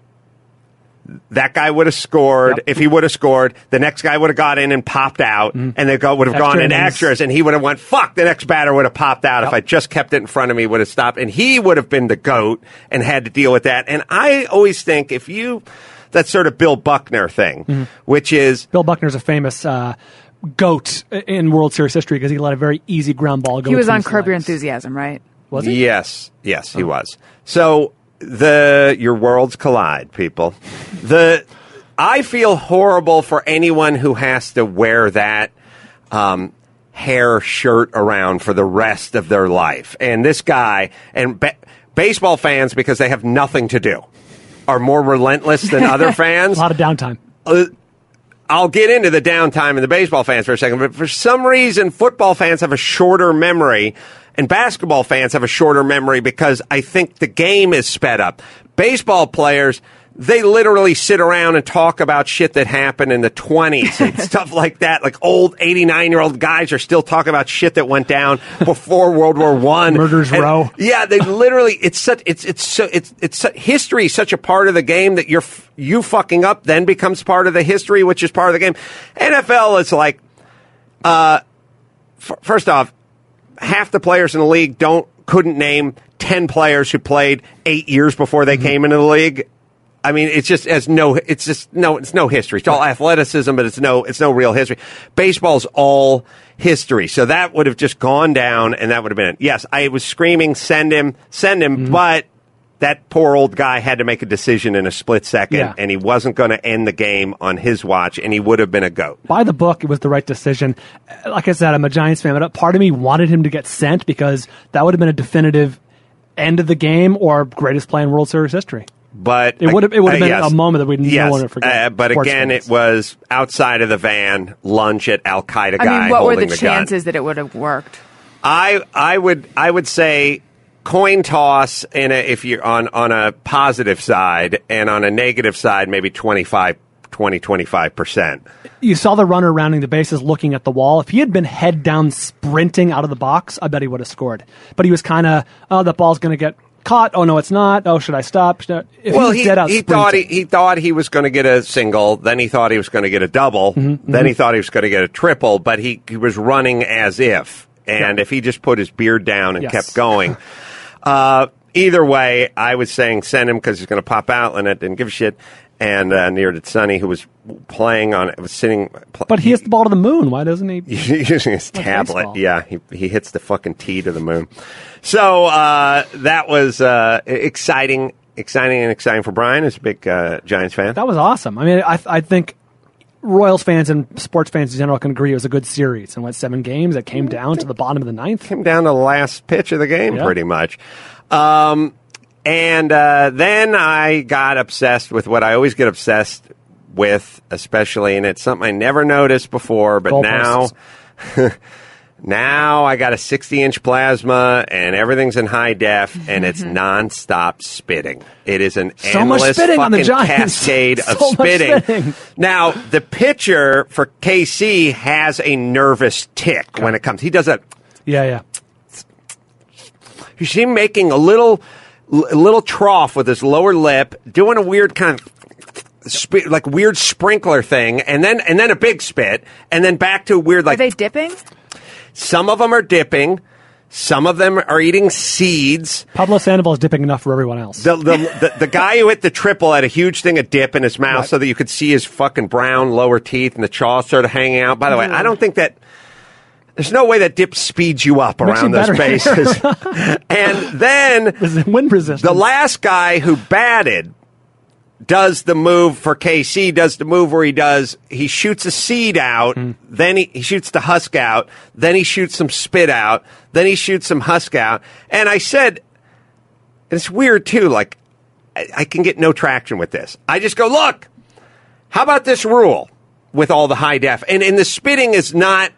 that guy would have scored. Yep. If he would have scored, the next guy would have got in and popped out, and they go, would have Extra gone in innings. extras, and he would have went, fuck, the next batter would have popped out. If I just kept it in front of me, would have stopped, and he would have been the GOAT and had to deal with that. And I always think if you, that sort of Bill Buckner thing, Mm-hmm. which is, Bill Buckner's a famous uh, goat in World Series history because he let a very easy ground ball go. He was between on his Curb Your legs. Enthusiasm, right? Was he? yes, yes, he was. So the your worlds collide, people. The I feel horrible for anyone who has to wear that um, hair shirt around for the rest of their life. And this guy and ba- baseball fans, because they have nothing to do, are more relentless than other fans. A lot of downtime. Uh, I'll get into the downtime and the baseball fans for a second, but for some reason, football fans have a shorter memory and basketball fans have a shorter memory because I think the game is sped up. Baseball players, they literally sit around and talk about shit that happened in the twenties and stuff like that. Like old eighty-nine-year-old guys are still talking about shit that went down before World War One. Murders And- Row. Yeah, they literally. It's such. It's it's so. It's it's su- history. is Such a part of the game that you're f- you fucking up then becomes part of the history, which is part of the game. N F L is like, uh, f- first off, half the players in the league don't couldn't name ten players who played eight years before they came into the league. I mean, it's just as no, it's just no, it's no history. It's all athleticism, but it's no, it's no real history. Baseball's all history. So that would have just gone down and that would have been it. Yes, I was screaming, send him, send him, but that poor old guy had to make a decision in a split second Yeah. and he wasn't going to end the game on his watch and he would have been a GOAT. By the book, it was the right decision. Like I said, I'm a Giants fan, but part of me wanted him to get sent because that would have been a definitive end of the game or greatest play in World Series history. But It would have- it would have uh, been yes. a moment that we'd no yes. one would forget. Uh, but Sports again, fans. it was outside of the van, lunch at Al Qaeda I guy mean, what were holding the the gun. chances that it would have worked? I I would I would say coin toss in a, if you're on on a positive side and on a negative side maybe twenty-five, twenty, twenty-five percent. You saw the runner rounding the bases looking at the wall. If he had been head down sprinting out of the box, I bet he would have scored. But he was kind of, oh, that ball's going to get caught. Oh, no, it's not. Oh, should I stop? Should I? If Well, he was he, dead out he sprinting, thought he, he thought he was going to get a single. Then he thought he was going to get a double. Mm-hmm, Then he thought he was going to get a triple. But he, he was running as if. And Yeah. if he just put his beard down and Yes. kept going, uh, either way, I was saying send him because he's going to pop out, and it didn't give a shit. And uh, near to Sonny, who was playing on, was sitting. Pl- But he hits the ball to the moon. Why doesn't he? using his Like tablet. baseball. Yeah, he he hits the fucking tee to the moon. So uh, that was uh, exciting, exciting, and exciting for Brian, who's a big uh, Giants fan. That was awesome. I mean, I, I think Royals fans and sports fans in general can agree it was a good series and went seven games. It came down to the bottom of the ninth. Came down to the last pitch of the game, Yeah. pretty much. Um, and uh, then I got obsessed with what I always get obsessed with, especially, and it's something I never noticed before, but now. Goalposts. Now I got a sixty-inch plasma, and everything's in high def, and it's nonstop spitting. It is an So much endless spitting on the fucking Giants. cascade of So much spitting. spitting. Now, the pitcher for K C has a nervous tick when it comes. He does a. Yeah, yeah. You see him making a little, a little trough with his lower lip, doing a weird kind of. Spit, like weird sprinkler thing, and then and then a big spit, and then back to a weird like. Are they dipping? Some of them are dipping. Some of them are eating seeds. Pablo Sandoval is dipping enough for everyone else. The, the, the, the guy who hit the triple had a huge thing of dip in his mouth Right. so that you could see his fucking brown lower teeth and the jaw sort of hanging out. By the way, I don't think that... There's no way that dip speeds you up Makes around you those better. bases. And then Is it wind resistance? the last guy who batted does the move for K C, does the move where he does, he shoots a seed out, mm. then he, he shoots the husk out, then he shoots some spit out, then he shoots some husk out. And I said, and it's weird too, like, I, I can get no traction with this. I just go, look, how about this rule with all the high def? And, and the spitting is not,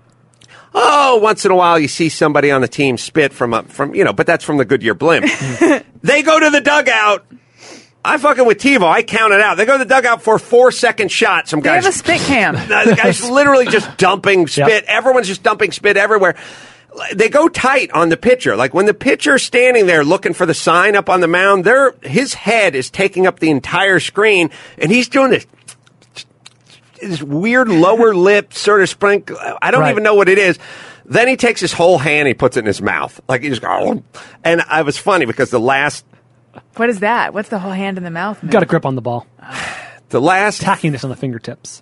oh, once in a while you see somebody on the team spit from, a, from you know, but that's from the Goodyear blimp. They go to the dugout. I fucking with TiVo. I count it out. They go to the dugout for a four-second shot. Some they guys have a spit cam. The guy's literally just dumping spit. Yep. Everyone's just dumping spit everywhere. They go tight on the pitcher. Like when the pitcher's standing there looking for the sign up on the mound, there his head is taking up the entire screen, and he's doing this this weird lower lip sort of sprinkle. I don't right. even know what it is. Then he takes his whole hand, he puts it in his mouth. Like he just goes, and I was funny because the last. What is that? What's the whole hand in the mouth? Got a grip on the ball. The last tackiness on the fingertips.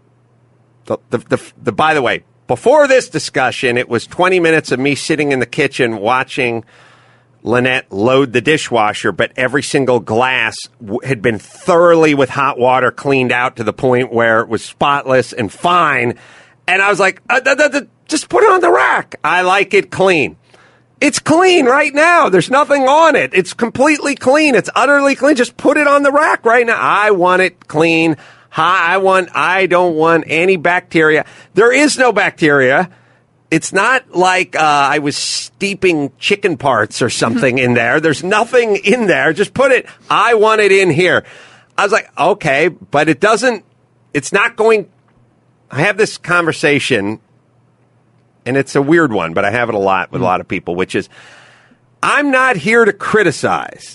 The, the the the by the way, before this discussion, it was twenty minutes of me sitting in the kitchen watching Lynette load the dishwasher, but every single glass w- had been thoroughly with hot water cleaned out to the point where it was spotless and fine. And I was like, uh, th- th- th- just put it on the rack. I like it clean. It's clean right now. There's nothing on it. It's completely clean. It's utterly clean. Just put it on the rack right now. I want it clean. I want, I don't want any bacteria. There is no bacteria. It's not like uh, I was steeping chicken parts or something in there. There's nothing in there. Just put it, I want it in here. I was like, okay, but it doesn't, it's not going, I have this conversation, and it's a weird one, but I have it a lot with a lot of people, which is, I'm not here to criticize.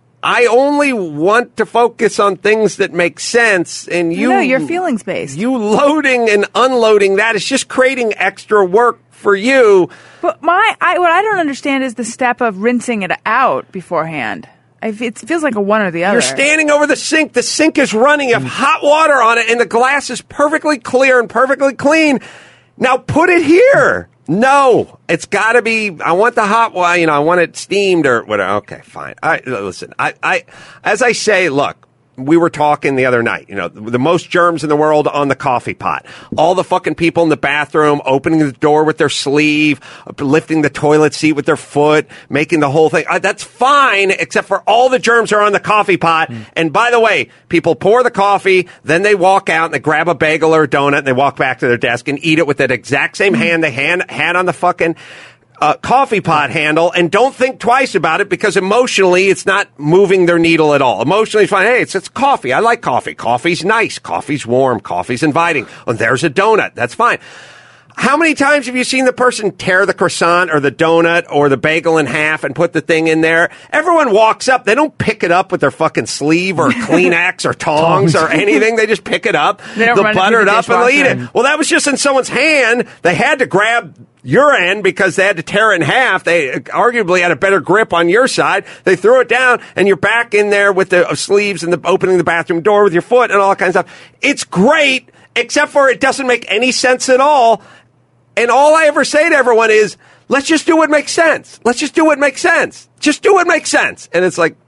I only want to focus on things that make sense, and you... No, you're feelings-based. You loading and unloading that is just creating extra work for you. But my, I, what I don't understand is the step of rinsing it out beforehand. I, it feels like a one or the other. You're standing over the sink. The sink is running. You have hot water on it, and the glass is perfectly clear and perfectly clean. Now put it here. No, it's got to be. I want the hot water. You know, I want it steamed or whatever. Okay, fine. I listen. I, I, as I say, look. We were talking the other night, you know, the most germs in the world on the coffee pot. All the fucking people in the bathroom opening the door with their sleeve, lifting the toilet seat with their foot, making the whole thing. Uh, that's fine, except for all the germs are on the coffee pot. Mm. And by the way, people pour the coffee, then they walk out and they grab a bagel or a donut and they walk back to their desk and eat it with that exact same mm. hand they hand, had on the fucking Uh, coffee pot handle, and don't think twice about it because emotionally it's not moving their needle at all. Emotionally it's fine. Hey, it's, it's coffee. I like coffee. Coffee's nice. Coffee's warm. Coffee's inviting. Oh, there's a donut. That's fine. How many times have you seen the person tear the croissant or the donut or the bagel in half and put the thing in there? Everyone walks up. They don't pick it up with their fucking sleeve or Kleenex or tongs or anything. They just pick it up. They don't they'll run butter it it up and they'll eat it. Well, that was just in someone's hand. They had to grab your end because they had to tear it in half. They arguably had a better grip on your side. They threw it down, and you're back in there with the sleeves and the opening the bathroom door with your foot and all that kind of stuff. It's great, except for it doesn't make any sense at all. And all I ever say to everyone is, let's just do what makes sense. Let's just do what makes sense. Just do what makes sense. And it's like,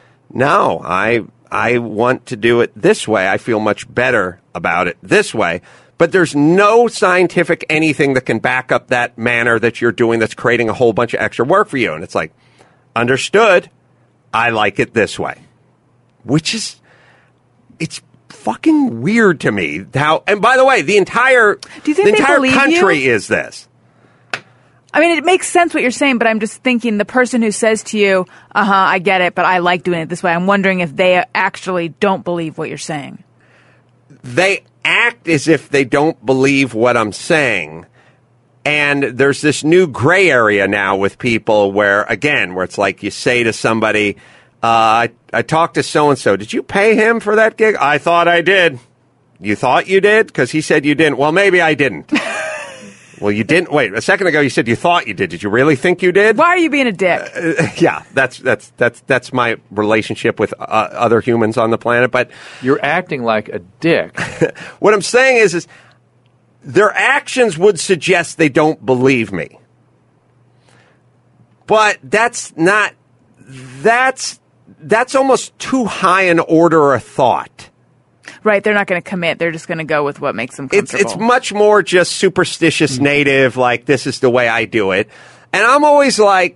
no, I I want to do it this way. I feel much better about it this way. But there's no scientific anything that can back up that manner that you're doing that's creating a whole bunch of extra work for you. And it's like, understood. I like it this way. Which is, it's fucking weird to me how, and by the way, the entire, Do you think the they entire believe country you? is this. I mean, it makes sense what you're saying, but I'm just thinking the person who says to you, uh-huh, I get it, but I like doing it this way. I'm wondering if they actually don't believe what you're saying. They act as if they don't believe what I'm saying. And there's this new gray area now with people where, again, where it's like you say to somebody, uh, I, I talked to so-and-so. Did you pay him for that gig? I thought I did. You thought you did? Because he said you didn't. Well, maybe I didn't. Well, you didn't. Wait, a second ago you said you thought you did. Did you really think you did? Why are you being a dick? Uh, yeah, that's that's that's that's my relationship with uh, other humans on the planet. But you're acting like a dick. What I'm saying is, is their actions would suggest they don't believe me. But that's not. That's that's almost too high an order of thought. Right, they're not going to commit. They're just going to go with what makes them It's comfortable. it's much more just superstitious native, like this is the way I do it. And I'm always like,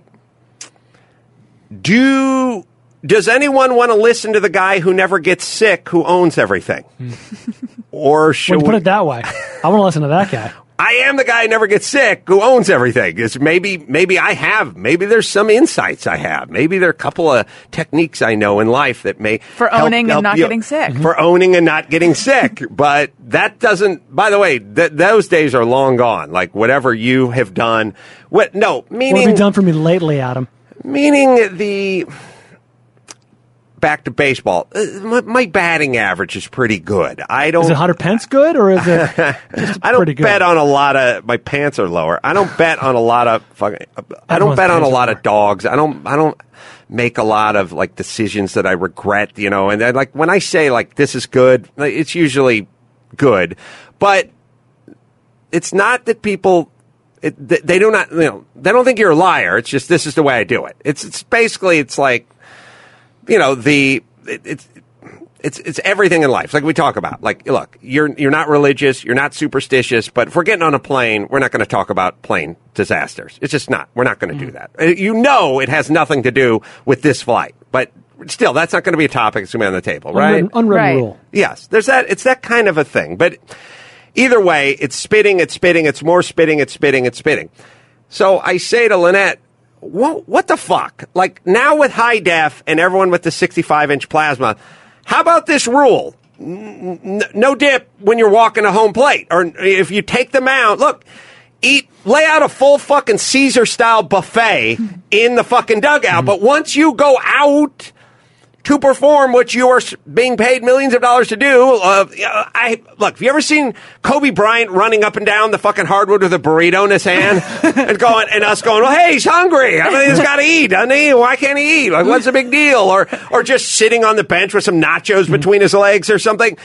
do does anyone want to listen to the guy who never gets sick, who owns everything? Or should When you put we, it that way, I want to listen to that guy. I am the guy who never gets sick, who owns everything. It's maybe maybe I have. Maybe there's some insights I have. Maybe there are a couple of techniques I know in life that may For help- owning and help not you- getting sick. For owning and not getting sick. But that doesn't. By the way, th- those days are long gone. Like whatever you have done. What? No, What have meaning you done for me lately, Adam? meaning the. Back to baseball. Uh, my, my batting average is pretty good. I don't. Is it Hunter Pence good, or is it just I don't pretty good? bet on a lot of my pants are lower. I don't bet on a lot of fucking. I don't Everyone's bet on a pants are lot of dogs. I don't. I don't make a lot of like decisions that I regret. You know, and then like when I say like this is good, like, it's usually good, but it's not that people. It, they, they do not. You know, they don't think you're a liar. It's just this is the way I do it. It's it's basically it's like. You know, the it, it's it's it's everything in life. It's like we talk about. Like, look, you're you're not religious, you're not superstitious, but if we're getting on a plane, we're not going to talk about plane disasters. It's just not. We're not going to do that. Uh, You know, it has nothing to do with this flight, but still, that's not going to be a topic that's going to be on the table, right? Unwritten, unwritten Right. rule. Yes, there's that. It's that kind of a thing. But either way, it's spitting, it's spitting, it's more spitting, it's spitting, it's spitting. So I say to Lynette, what, what the fuck? Like now with high def and everyone with the sixty-five inch plasma, how about this rule? N- n- no dip when you're walking a home plate. Or if you take them out, look, eat, lay out a full fucking Caesar style buffet in the fucking dugout. But once you go out to perform what you are s- being paid millions of dollars to do. Uh, I look. Have you ever seen Kobe Bryant running up and down the fucking hardwood with a burrito in his hand and going and us going, well, hey, he's hungry. I mean, he's got to eat, doesn't he? Why can't he eat? Like, what's the big deal? Or or just sitting on the bench with some nachos between his legs or something.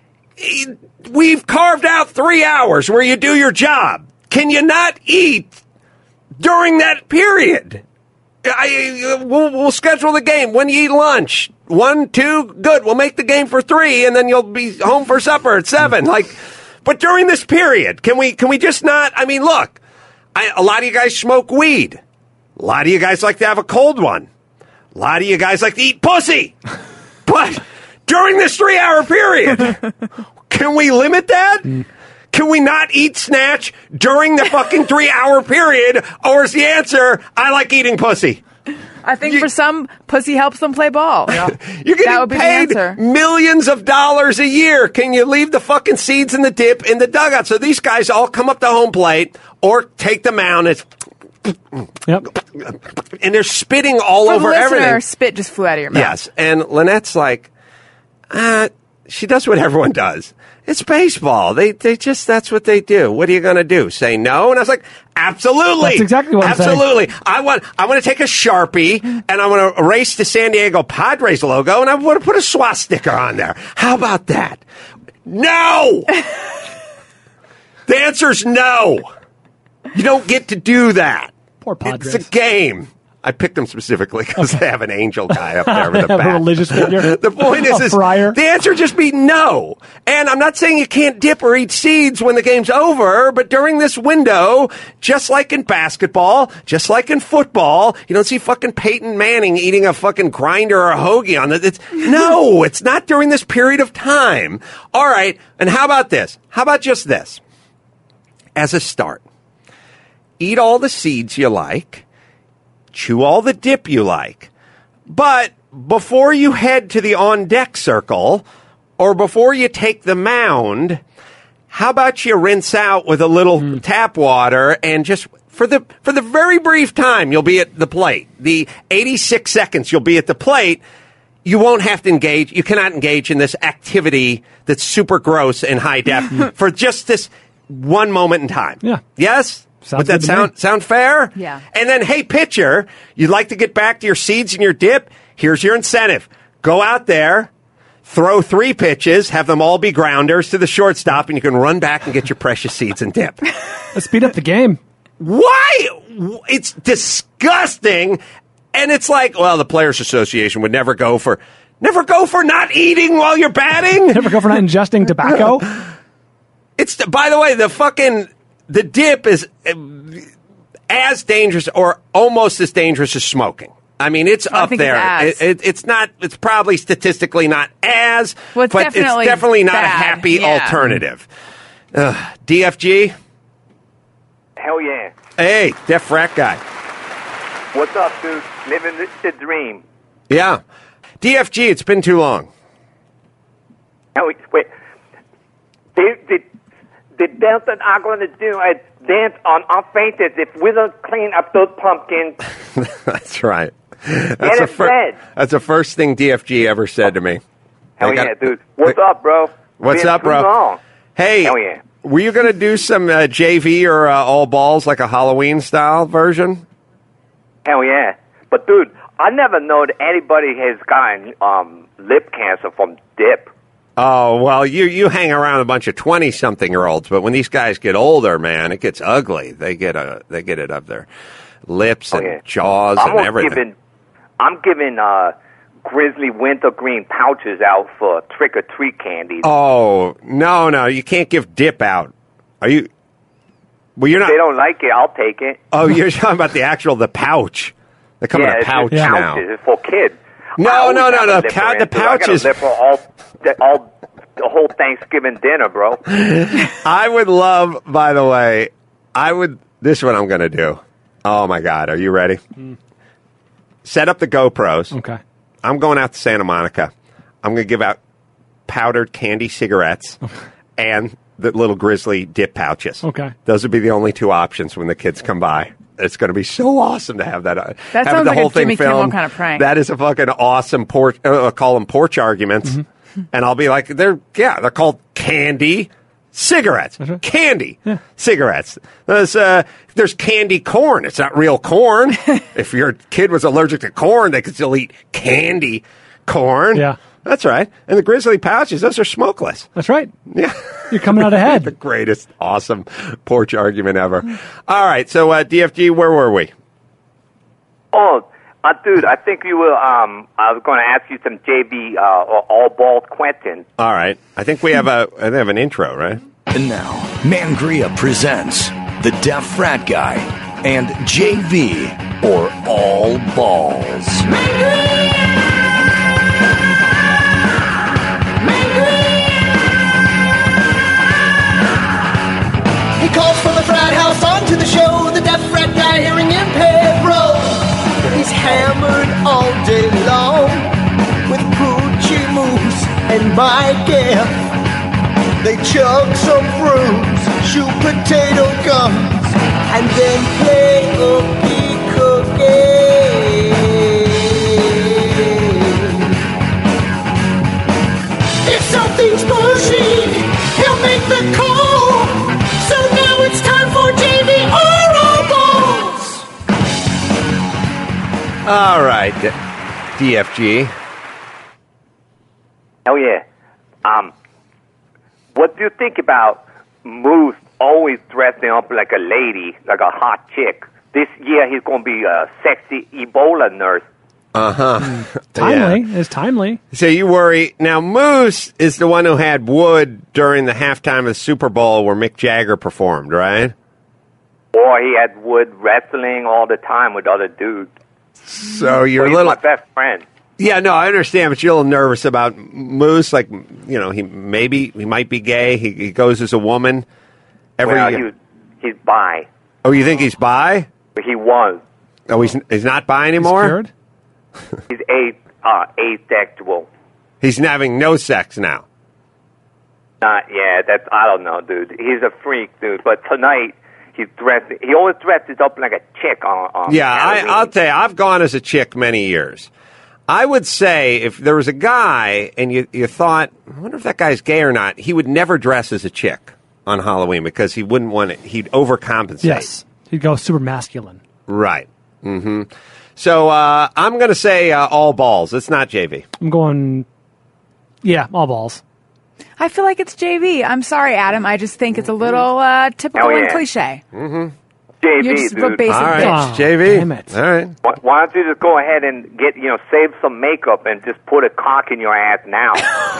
We've carved out three hours where you do your job. Can you not eat during that period? I, we'll, we'll schedule the game when you eat lunch. One, two, good. We'll make the game for three, and then you'll be home for supper at seven. Like, but during this period, can we can we just not? I mean, look, I, a lot of you guys smoke weed. A lot of you guys like to have a cold one. A lot of you guys like to eat pussy. But during this three-hour period, can we limit that? Can we not eat snatch during the fucking three-hour period? Or is the answer, I like eating pussy? I think for some, pussy helps them play ball. You're That getting would be the paid answer. millions of dollars a year. Can you leave the fucking seeds in the dip in the dugout? So these guys all come up to home plate or take the mound. It's, Yep. and they're spitting all For over the listener, everything. spit just flew out of your mouth. Yes, and Lynette's like, uh, she does what everyone does. It's baseball. They they just, that's what they do. What are you going to do? Say no? And I was like, absolutely. That's exactly what I'm saying. Absolutely. I want, I want to take a Sharpie and I want to erase the San Diego Padres logo and I want to put a swastika on there. How about that? No! The answer's no. You don't get to do that. Poor Padres. It's a game. I picked them specifically because they have an angel guy up there with a Have a bat. religious figure. The point is, A is friar. the answer just be no. And I'm not saying you can't dip or eat seeds when the game's over, but during this window, just like in basketball, just like in football, you don't see fucking Peyton Manning eating a fucking grinder or a hoagie on it. It's, no, it's not during this period of time. All right, and how about this? How about just this? As a start, eat all the seeds you like. Chew all the dip you like. But before you head to the on-deck circle, or before you take the mound, how about you rinse out with a little mm. tap water and just, for the for the very brief time you'll be at the plate, the eighty-six seconds you'll be at the plate, you won't have to engage, you cannot engage in this activity that's super gross and high def for just this one moment in time. Yeah. Yes? Sounds Would that good to sound me. sound fair? Yeah. And then, hey, pitcher, you'd like to get back to your seeds and your dip? Here's your incentive. Go out there, throw three pitches, have them all be grounders to the shortstop, and you can run back and get your precious seeds and dip. Let's speed up the game. Why? It's disgusting. and it's like, well, the Players Association would never go for never go for not eating while you're batting. Never go for not ingesting tobacco. It's by the way, the fucking the dip is as dangerous or almost as dangerous as smoking. I mean, it's I up think there. it's as. It, it, it's not. It's probably statistically not as, Well, it's but definitely it's definitely not a bad. happy Yeah. alternative. Ugh. D F G. Hell yeah. Hey, Deaf Frat Guy. What's up, dude? Living the, the dream. Yeah, D F G. It's been too long. Hell, wait. The, the, the dance that I'm going to do is dance on our faces if we don't clean up those pumpkins. That's right. That's Get the it bed. That's the first thing D F G ever said to me. Hell I got- yeah, dude. What's up, bro? What's Been up, too bro? long. Hey, Hell yeah. were you going to do some uh, J V or uh, all balls like a Halloween style version? Hell yeah. But, dude, I never know that anybody has gotten um, lip cancer from dip. Oh, well, you you hang around a bunch of twenty-something-year-olds, but when these guys get older, man, it gets ugly. They get a, they get it up their lips and Oh, yeah. jaws I'm and gonna everything. Giving, I'm giving uh, Grizzly wintergreen pouches out for trick-or-treat candy. Oh, no, no, you can't give dip out. Are you... Well, you're If not... they don't like it, I'll take it. Oh, you're talking about the actual, the pouch. They come yeah, in a it's pouch just now. pouches. It's for kids. No, I always no, no, have a no, lipper pou- in, the dude. I got a pouches- lipper all, all, the whole Thanksgiving dinner, bro. I would love, by the way, I would... This is what I'm going to do. Oh, my God. Are you ready? Set up the GoPros. Okay. I'm going out to Santa Monica. I'm going to give out powdered candy cigarettes and the little Grizzly dip pouches. Okay. Those would be the only two options when the kids come by. It's going to be so awesome to have that. Uh, That have sounds the like a whole thing Jimmy Kimmel filmed. kind of prank. That is a fucking awesome porch. Uh, I'll call them porch arguments, Mm-hmm. and I'll be like, they're yeah, they're called candy cigarettes. Candy cigarettes. There's uh, there's candy corn. It's not real corn. If your kid was allergic to corn, they could still eat candy corn. Yeah. That's right. And the Grizzly pouches, those are smokeless. That's right. Yeah. You're coming out ahead. The greatest, awesome porch argument ever. All right. So, uh, D F G, where were we? Oh, uh, dude, I think you will. Um, I was going to ask you some J V uh, all balls questions. All right. I think we have a I think we have an intro, right? And now, Mangria presents The Deaf Frat Guy and J V or All Balls. He calls from the frat house onto the show. The deaf frat guy hearing impaired, bro. He's hammered all day long with Poochie Moose and Mike F. They chug some fruits, shoot potato guns, and then play ookie cookie. If something's bushy, he'll make the call. So now it's time for J V or All Balls. All right. D F G. Hell yeah. Um, what do you think about Moose always dressing up like a lady, like a hot chick? This year he's going to be a sexy Ebola nurse. Uh huh. Timely. It's timely. So you worry. Now, Moose is the one who had Wood during the halftime of the Super Bowl where Mick Jagger performed, right? Or he had Wood wrestling all the time with other dudes. So you're Well, a he's little... my best friend. Yeah, no, I understand, but you're a little nervous about Moose. Like, you know, he maybe he might be gay. He, he goes as a woman. Every well, year. he, he's bi. Oh, you think he's bi? He was. Oh, he's he's not bi anymore? He's a, uh, asexual. He's having no sex now. Not yeah, that's I don't know, dude. He's a freak, dude. But tonight he's dressed. He always dresses up like a chick on. on Yeah, I, Halloween. I'll tell you, I've gone as a chick many years. I would say if there was a guy and you, you thought, I wonder if that guy's gay or not, he would never dress as a chick on Halloween because he wouldn't want it. He'd overcompensate. Yes. He'd go super masculine. Right. Mm-hmm. So uh, I'm going to say uh, all balls. It's not J V. I'm going, yeah, all balls. I feel like it's J V. I'm sorry, Adam. I just think it's a little uh, typical Oh, yeah. and cliche. Mm-hmm. J V, You're just a dude. basic All right, bitch. J V. damn it. All right. Why, why don't you just go ahead and get, you know, save some makeup and just put a cock in your ass now?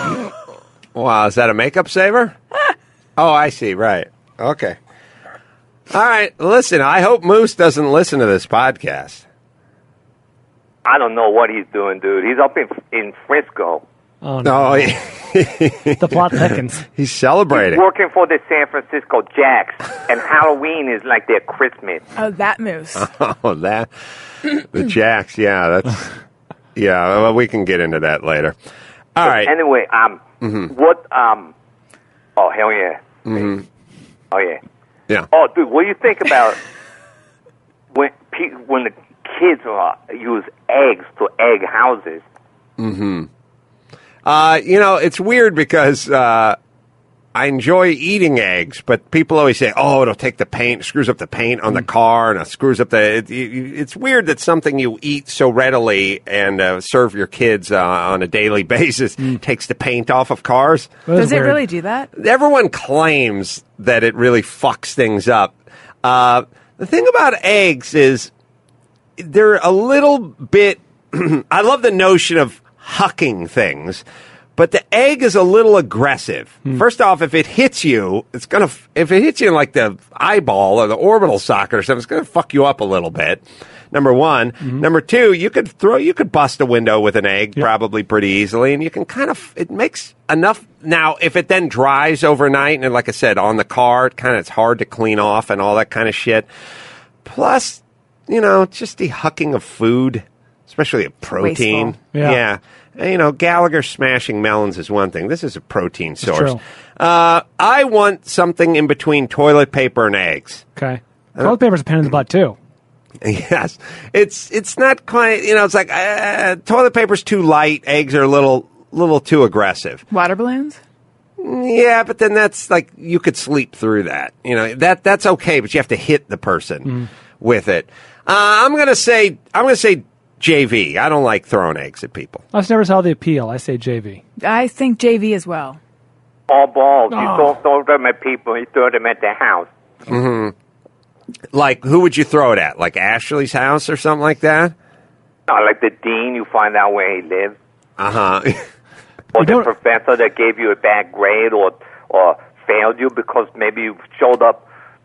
Wow, is that a makeup saver? Oh, I see. Right. Okay. All right. Listen, I hope Moose doesn't listen to this podcast. I don't know what he's doing, dude. He's up in in Frisco. Oh, no. No, he- The plot thickens. he's celebrating. He's working for the San Francisco Jacks, and Halloween is like their Christmas. Oh, that moose. Oh, that the Jacks. Yeah, that's yeah. Well, we can get into that later. All But right. Anyway, um, Mhm. what um, oh hell yeah, Mhm. oh yeah, Yeah. oh dude, what do you think about when pe- when the kids uh, use eggs to egg houses? Mm-hmm. Uh, you know, it's weird because uh, I enjoy eating eggs, but people always say, "Oh, it'll take the paint, screws up the paint on the car, and it screws up the." It, it, it's weird that something you eat so readily and uh, serve your kids uh, on a daily basis takes the paint off of cars. Does it really do that? Everyone claims that it really fucks things up. Uh, the thing about eggs is they're a little bit. I love the notion of hucking things, but the egg is a little aggressive. First off, if it hits you, it's gonna. f- If it hits you in like the eyeball or the orbital socket or something, it's gonna fuck you up a little bit. Number one. Number two, you could throw, you could bust a window with an egg probably pretty easily, and you can kind of. It makes enough. Now, if it then dries overnight, and like I said, on the car, it kind of it's hard to clean off and all that kind of shit. Plus, you know, just the hucking of food, especially a protein. Wasteful. Yeah. yeah. And, you know, Gallagher smashing melons is one thing. This is a protein source. true. Uh, I want something in between toilet paper and eggs. Okay. Toilet paper's a pain in the butt, too. Yes. It's it's not quite, you know, it's like uh, toilet paper's too light, eggs are a little little too aggressive. Water balloons? Yeah, but then that's like you could sleep through that. You know, that that's okay, but you have to hit the person with it. Uh, I'm going to say I'm going to say J V. I don't like throwing eggs at people. I just never saw the appeal. I say J V. I think J V as well. All balls. You Oh. don't throw them at people. You throw them at their house. Mhm. Like, who would you throw it at? Like Ashley's house or something like that? No, like the dean. You find out where he lives. Uh huh. Or the professor that gave you a bad grade or or failed you because maybe you showed up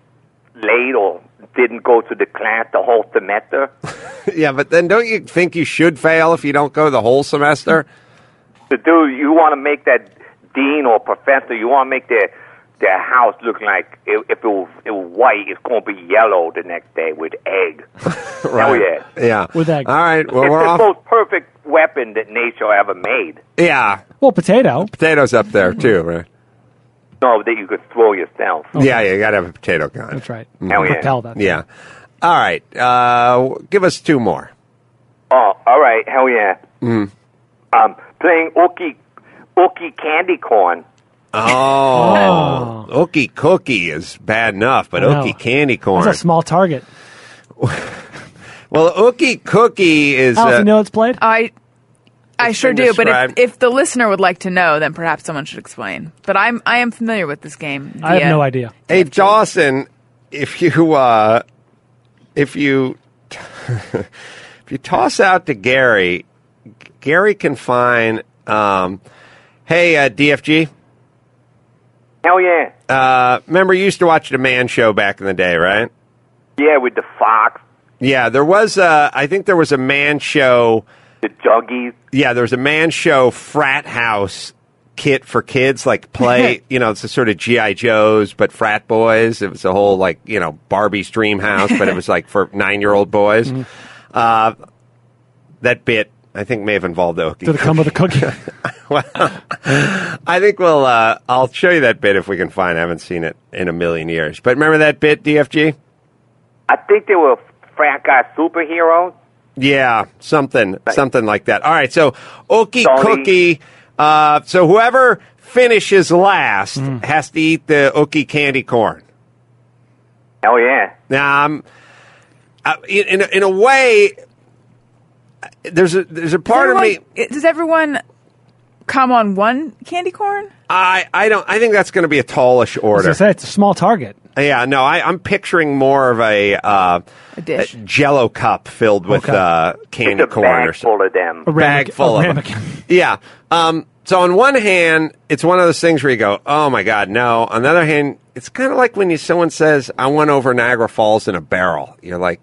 late or didn't go to the class the whole semester. Yeah, but then don't you think you should fail if you don't go the whole semester? But dude, you want to make that dean or professor, you want to make their their house look like if, if it, was, it was white, it's going to be yellow the next day with egg. Hell yeah. Yeah. With egg. All right. Well, it's we're the off. most perfect weapon that nature ever made. Yeah. Well, potato. Potatoes up there, too, right? No, that you could throw yourself. Yeah, you got to have a potato gun. That's right. Hell yeah. Propel that. Yeah. All right. Uh, give us two more. Oh, all right. Hell yeah. Mm. Um, playing Ookie, Ookie Candy Corn. Oh. Ookie Cookie is bad enough, but I know. Ookie Candy Corn. That's a small target. Well, Ookie Cookie is. Alice, uh, you know it's played? I I It's sure been do, but described- if, if the listener would like to know, then perhaps someone should explain. But I'm I am familiar with this game. I have via- no idea. Hey, Dawson, if you uh, if you if you toss out to Gary, Gary can find. Um, hey, uh, D F G. Hell yeah. Uh, remember, you used to watch the Man Show back in the day, right? Yeah, with the fox, Yeah, there was a. I think there was a Man Show. the juggies. Yeah, there was a Man Show frat house kit for kids, like play. You know, it's a sort of G I Joes, but frat boys. It was a whole like you know Barbie's dream house, but it was like for nine year old boys. Uh, that bit, I think, may have involved the Ookie. Did it come with a cookie? Well, I think we'll. Uh, I'll show you that bit if we can find. I haven't seen it in a million years. But remember that bit, D F G? I think they were frat guy superheroes. Yeah, something, something like that. All right, so Ookie Tony. Cookie. Uh, so whoever finishes last has to eat the Ookie candy corn. Hell yeah. Now, um, uh, in in a, in a way, there's a there's a part does of me. everyone, Does everyone come on one candy corn? I I don't. I think that's going to be a tallish I was order. gonna say it's a small target. Yeah, no, I, I'm picturing more of a, uh, a dish, a Jello cup filled with Okay. uh, candy It's a corn bag or something. full of them. A Bag ramekin- full a of them. ramekin. Yeah. Um, so on one hand, it's one of those things where you go, "Oh my God, no." On the other hand, it's kind of like when you someone says, "I went over Niagara Falls in a barrel." You're like,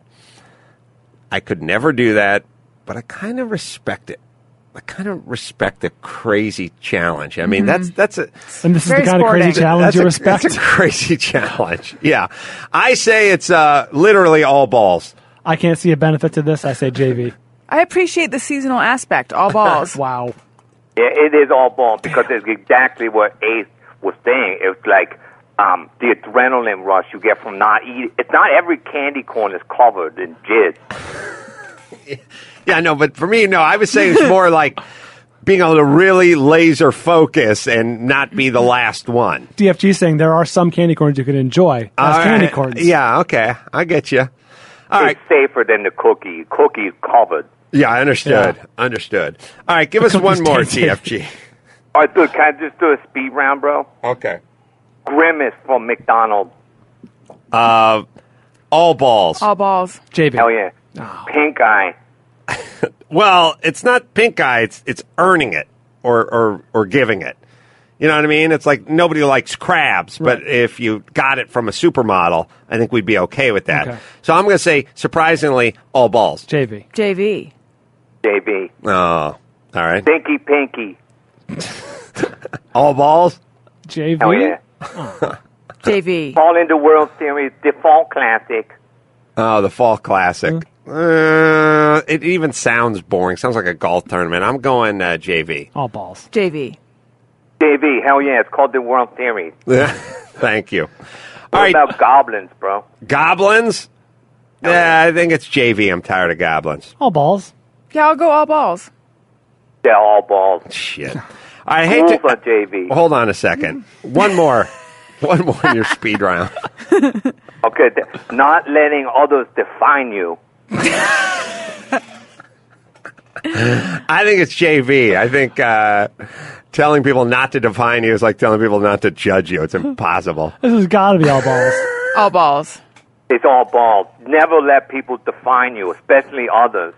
"I could never do that, but I kind of respect it. I kind of respect the crazy challenge." I mean, Mhm. that's that's a And this is the kind of crazy challenge That's you a- respect? That's a crazy challenge. Yeah, I say it's uh, literally all balls. I can't see a benefit to this. I say J V. I appreciate the seasonal aspect. All balls. Wow. Yeah, it is all ball because it's exactly what Ace was saying. It's like um, the adrenaline rush you get from not eating. It's not every candy corn is covered in jizz. Yeah, no, but for me, no, I was saying it's more like being able to really laser focus and not be the last one. D F G saying there are some candy corns you can enjoy as All candy right. corns. Yeah, okay, I get you. All right. It's safer than the cookie. Cookie is covered. Yeah, I understood. Yeah. Understood. All right, give The us one cookies more, tasty. T F G. All right, dude, can I just do a speed round, bro? Okay. Grimace from McDonald's. Uh, all balls. All balls. J B. Hell yeah. Pink eye. Well, it's not pink eye. It's it's earning it or or or giving it. You know what I mean? It's like nobody likes crabs, but if you got it from a supermodel, I think we'd be okay with that. Okay. So I'm going to say, surprisingly, all balls. J V. J V. J B. Oh, all right. Pinky Pinky. All balls? J V. Hell yeah. J V. Fall into World Series default classic. Oh, the fall classic. Mm. Uh, it even sounds boring. Sounds like a golf tournament. I'm going uh, J V. All balls. J V. J V. Hell yeah. It's called the World Series. Thank you. What All right. about goblins, bro? Goblins? Yeah, I think it's J V. I'm tired of goblins. All balls. Yeah, I'll go all balls. They're all balls. Shit. I hate Ghouls to. are J V. Hold on a second. One more. One more in your speed round. Okay, th- not letting others define you. I think it's J V. I think uh, telling people not to define you is like telling people not to judge you. It's impossible. This has got to be all balls. All balls. It's all balls. Never let people define you, especially others.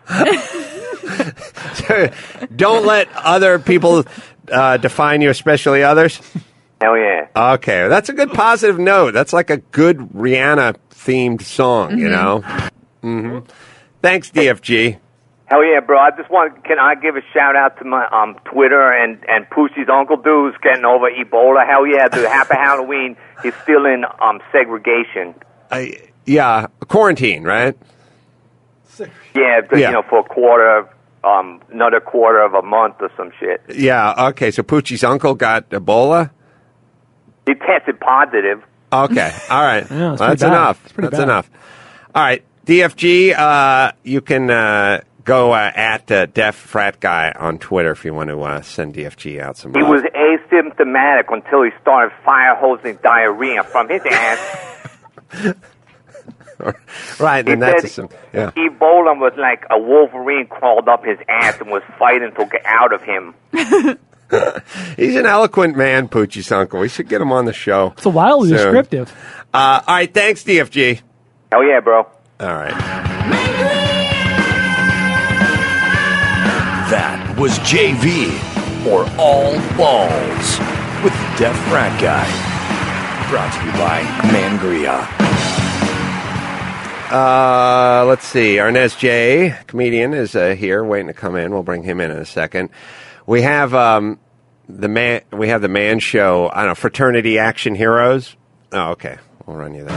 Don't let other people uh, define you, especially others. Hell yeah. Okay, that's a good positive note. That's like a good Rihanna-themed song, you Mhm. know? hmm Thanks, D F G. Hell yeah, bro. I just want, can I give a shout out to my um Twitter and, and Poochy's uncle dude's getting over Ebola. Hell yeah, dude. Happy Halloween. He's still in um segregation. I, yeah, quarantine, right? Yeah, but, Yeah. you know, for a quarter, um, another quarter of a month or some shit. Yeah, okay, so Poochie's uncle got Ebola? He tested positive. Okay, all right. Yeah, Well, it's that's pretty bad. enough. It's pretty That's bad. enough. All right, D F G, uh, you can uh, go uh, at uh, Def Frat Guy on Twitter if you want to uh, send D F G out some He love. was asymptomatic until he started fire hosing diarrhea from his ass. Right, He and that's said a, yeah. Ebola was like a Wolverine crawled up his ass and was fighting to get out of him. He's an eloquent man, Poochie's uncle. We should get him on the show. It's wildly soon. descriptive. Uh, all right, thanks, D F G. Hell yeah, bro. All right. That was J V, or All Balls, with the Deaf Frat Guy. Brought to you by Mangria. Uh, let's see. Arnez J, comedian, is uh, here, waiting to come in. We'll bring him in in a second. We have um, the man. We have the Man Show. I don't know. Fraternity Action Heroes. Oh, okay. We'll run you that.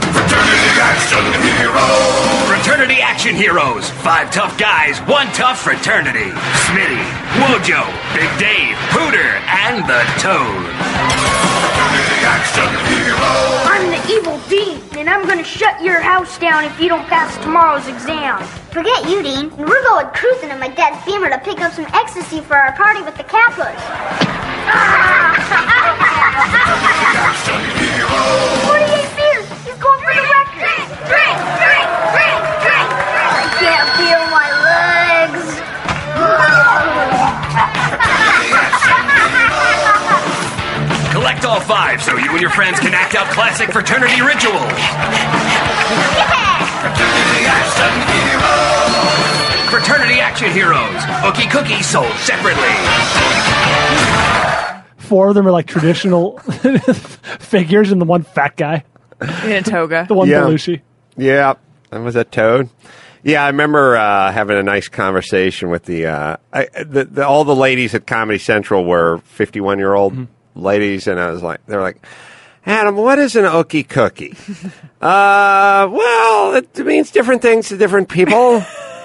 Fraternity Action Heroes. Five tough guys, one tough fraternity. Smitty, Wojo, Big Dave, Pooter, and the Toad. Fraternity Action Heroes. I'm the evil Dean, and I'm gonna shut your house down if you don't pass tomorrow's exam. Forget you, Dean. We're going cruising in my dad's Beamer to pick up some ecstasy for our party with the Kappas. forty-eight beers. He's going for the record. Drink, drink, drink, drink, drink. I can't feel my legs. Collect all five so so you and your friends can act out classic fraternity rituals. Fraternity Action Heroes! Fraternity Action Heroes. Ookie Cookie sold separately. Four of them are like traditional figures, and the one fat guy. In a toga. The one Yeah. Belushi. Yeah, that was a Toad. Yeah, I remember uh, having a nice conversation with the, uh, I, the, the all the ladies at Comedy Central were fifty-one-year-old mm-hmm. ladies, and I was like, they're like, Adam, what is an ookie cookie? uh, well, it means different things to different people.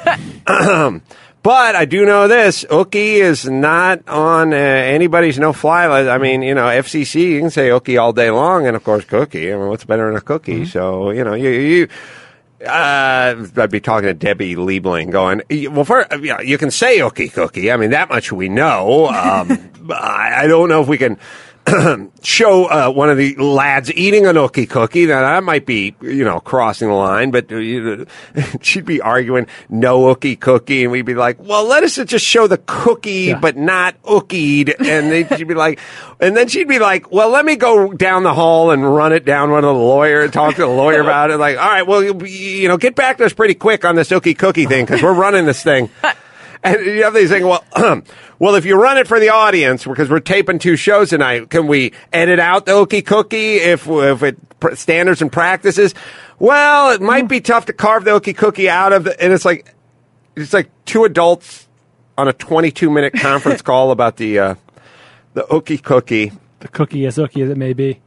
But I do know this: ookie is not on uh, anybody's no-fly list. I mean, you know, F C C, you can say ookie all day long, and of course, cookie. I mean, what's better than a cookie? Mm-hmm. So, you know, you. you Uh, I'd be talking to Debbie Liebling going, well, for, yeah, you can say ookie cookie. I mean, that much we know. Um, I, I don't know if we can show uh, one of the lads eating an ookie cookie. Now, that might be, you know, crossing the line, but uh, you know, she'd be arguing no ookie cookie, and we'd be like, well, let us just show the cookie, yeah. but not ookied. And they, she'd be like, and then she'd be like, well, let me go down the hall and run it down one of the lawyer, talk to the lawyer about it. Like, all right, well, you, you know, get back to us pretty quick on this ookie cookie thing, because we're running this thing. And you have these things, well, well, if you run it for the audience, because we're taping two shows tonight, can we edit out the ookie cookie if, if it standards and practices? Well, it might be tough to carve the ookie cookie out of the, and it's like, it's like two adults on a twenty-two minute conference call about the, uh, the ookie cookie. The cookie as ookie as it may be.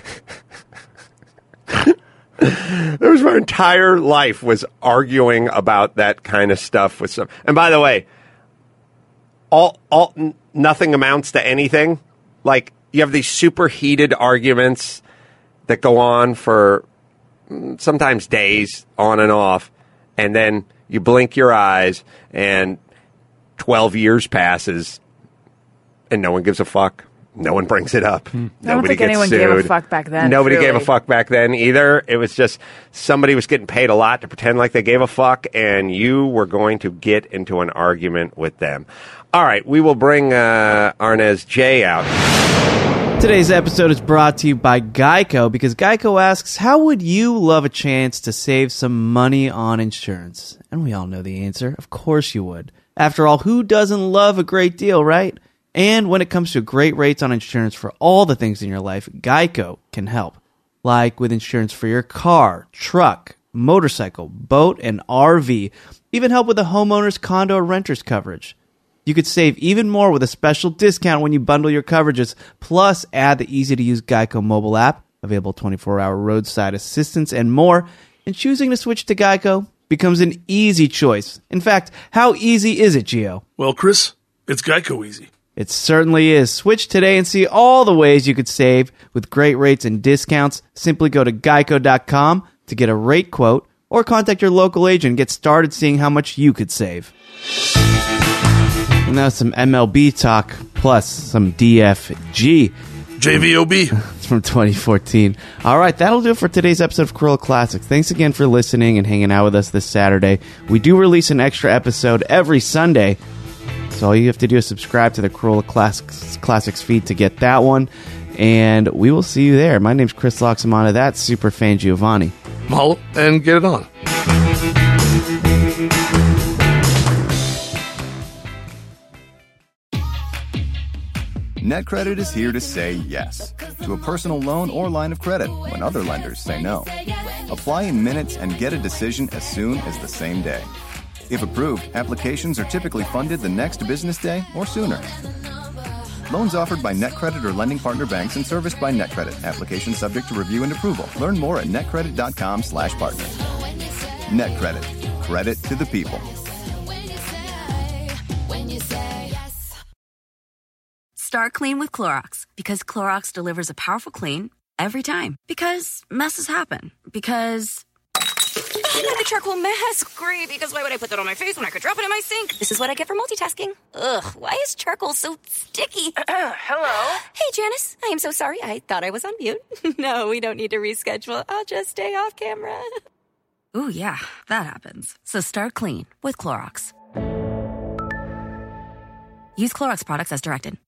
There was my entire life was arguing about that kind of stuff with some. And by the way, all all n- nothing amounts to anything. Like, you have these super heated arguments that go on for mm, sometimes days, on and off, and then you blink your eyes, and twelve years passes, and no one gives a fuck. No one brings it up. I don't Nobody think gets anyone sued. gave a fuck back then. Nobody truly. gave a fuck back then either. It was just somebody was getting paid a lot to pretend like they gave a fuck, and you were going to get into an argument with them. All right, we will bring uh, Arnez J out. Today's episode is brought to you by Geico, because Geico asks, how would you love a chance to save some money on insurance? And we all know the answer. Of course you would. After all, who doesn't love a great deal, right? And when it comes to great rates on insurance for all the things in your life, Geico can help. Like with insurance for your car, truck, motorcycle, boat, and R V. Even help with a homeowner's condo or renter's coverage. You could save even more with a special discount when you bundle your coverages. Plus, add the easy-to-use Geico mobile app, available twenty-four hour roadside assistance, and more. And choosing to switch to Geico becomes an easy choice. In fact, how easy is it, Gio? Well, Chris, it's Geico easy. It certainly is. Switch today and see all the ways you could save with great rates and discounts. Simply go to geico dot com to get a rate quote, or contact your local agent and get started seeing how much you could save. And now some M L B talk, plus some D F G. J V O B. It's from twenty fourteen. All right, that'll do it for today's episode of Corolla Classics. Thanks again for listening and hanging out with us this Saturday. We do release an extra episode every Sunday, so all you have to do is subscribe to the Corolla Classics, Classics feed to get that one. And we will see you there. My name's Chris Loxamana. That's Superfan Giovanni. Mahalo, and get it on. NetCredit is here to say yes to a personal loan or line of credit when other lenders say no. Apply in minutes and get a decision as soon as the same day. If approved, applications are typically funded the next business day or sooner. Loans offered by NetCredit or lending partner banks and serviced by NetCredit. Application subject to review and approval. Learn more at netcredit.com slash partner. NetCredit. Credit to the people. Start clean with Clorox, because Clorox delivers a powerful clean every time. Because messes happen. Because... The charcoal mask. Great, because why would I put that on my face when I could drop it in my sink? This is what I get for multitasking. Ugh, why is charcoal so sticky? Hello? Hey, Janice. I am so sorry. I thought I was on mute. No, we don't need to reschedule. I'll just stay off camera. Ooh, yeah, that happens. So start clean with Clorox. Use Clorox products as directed.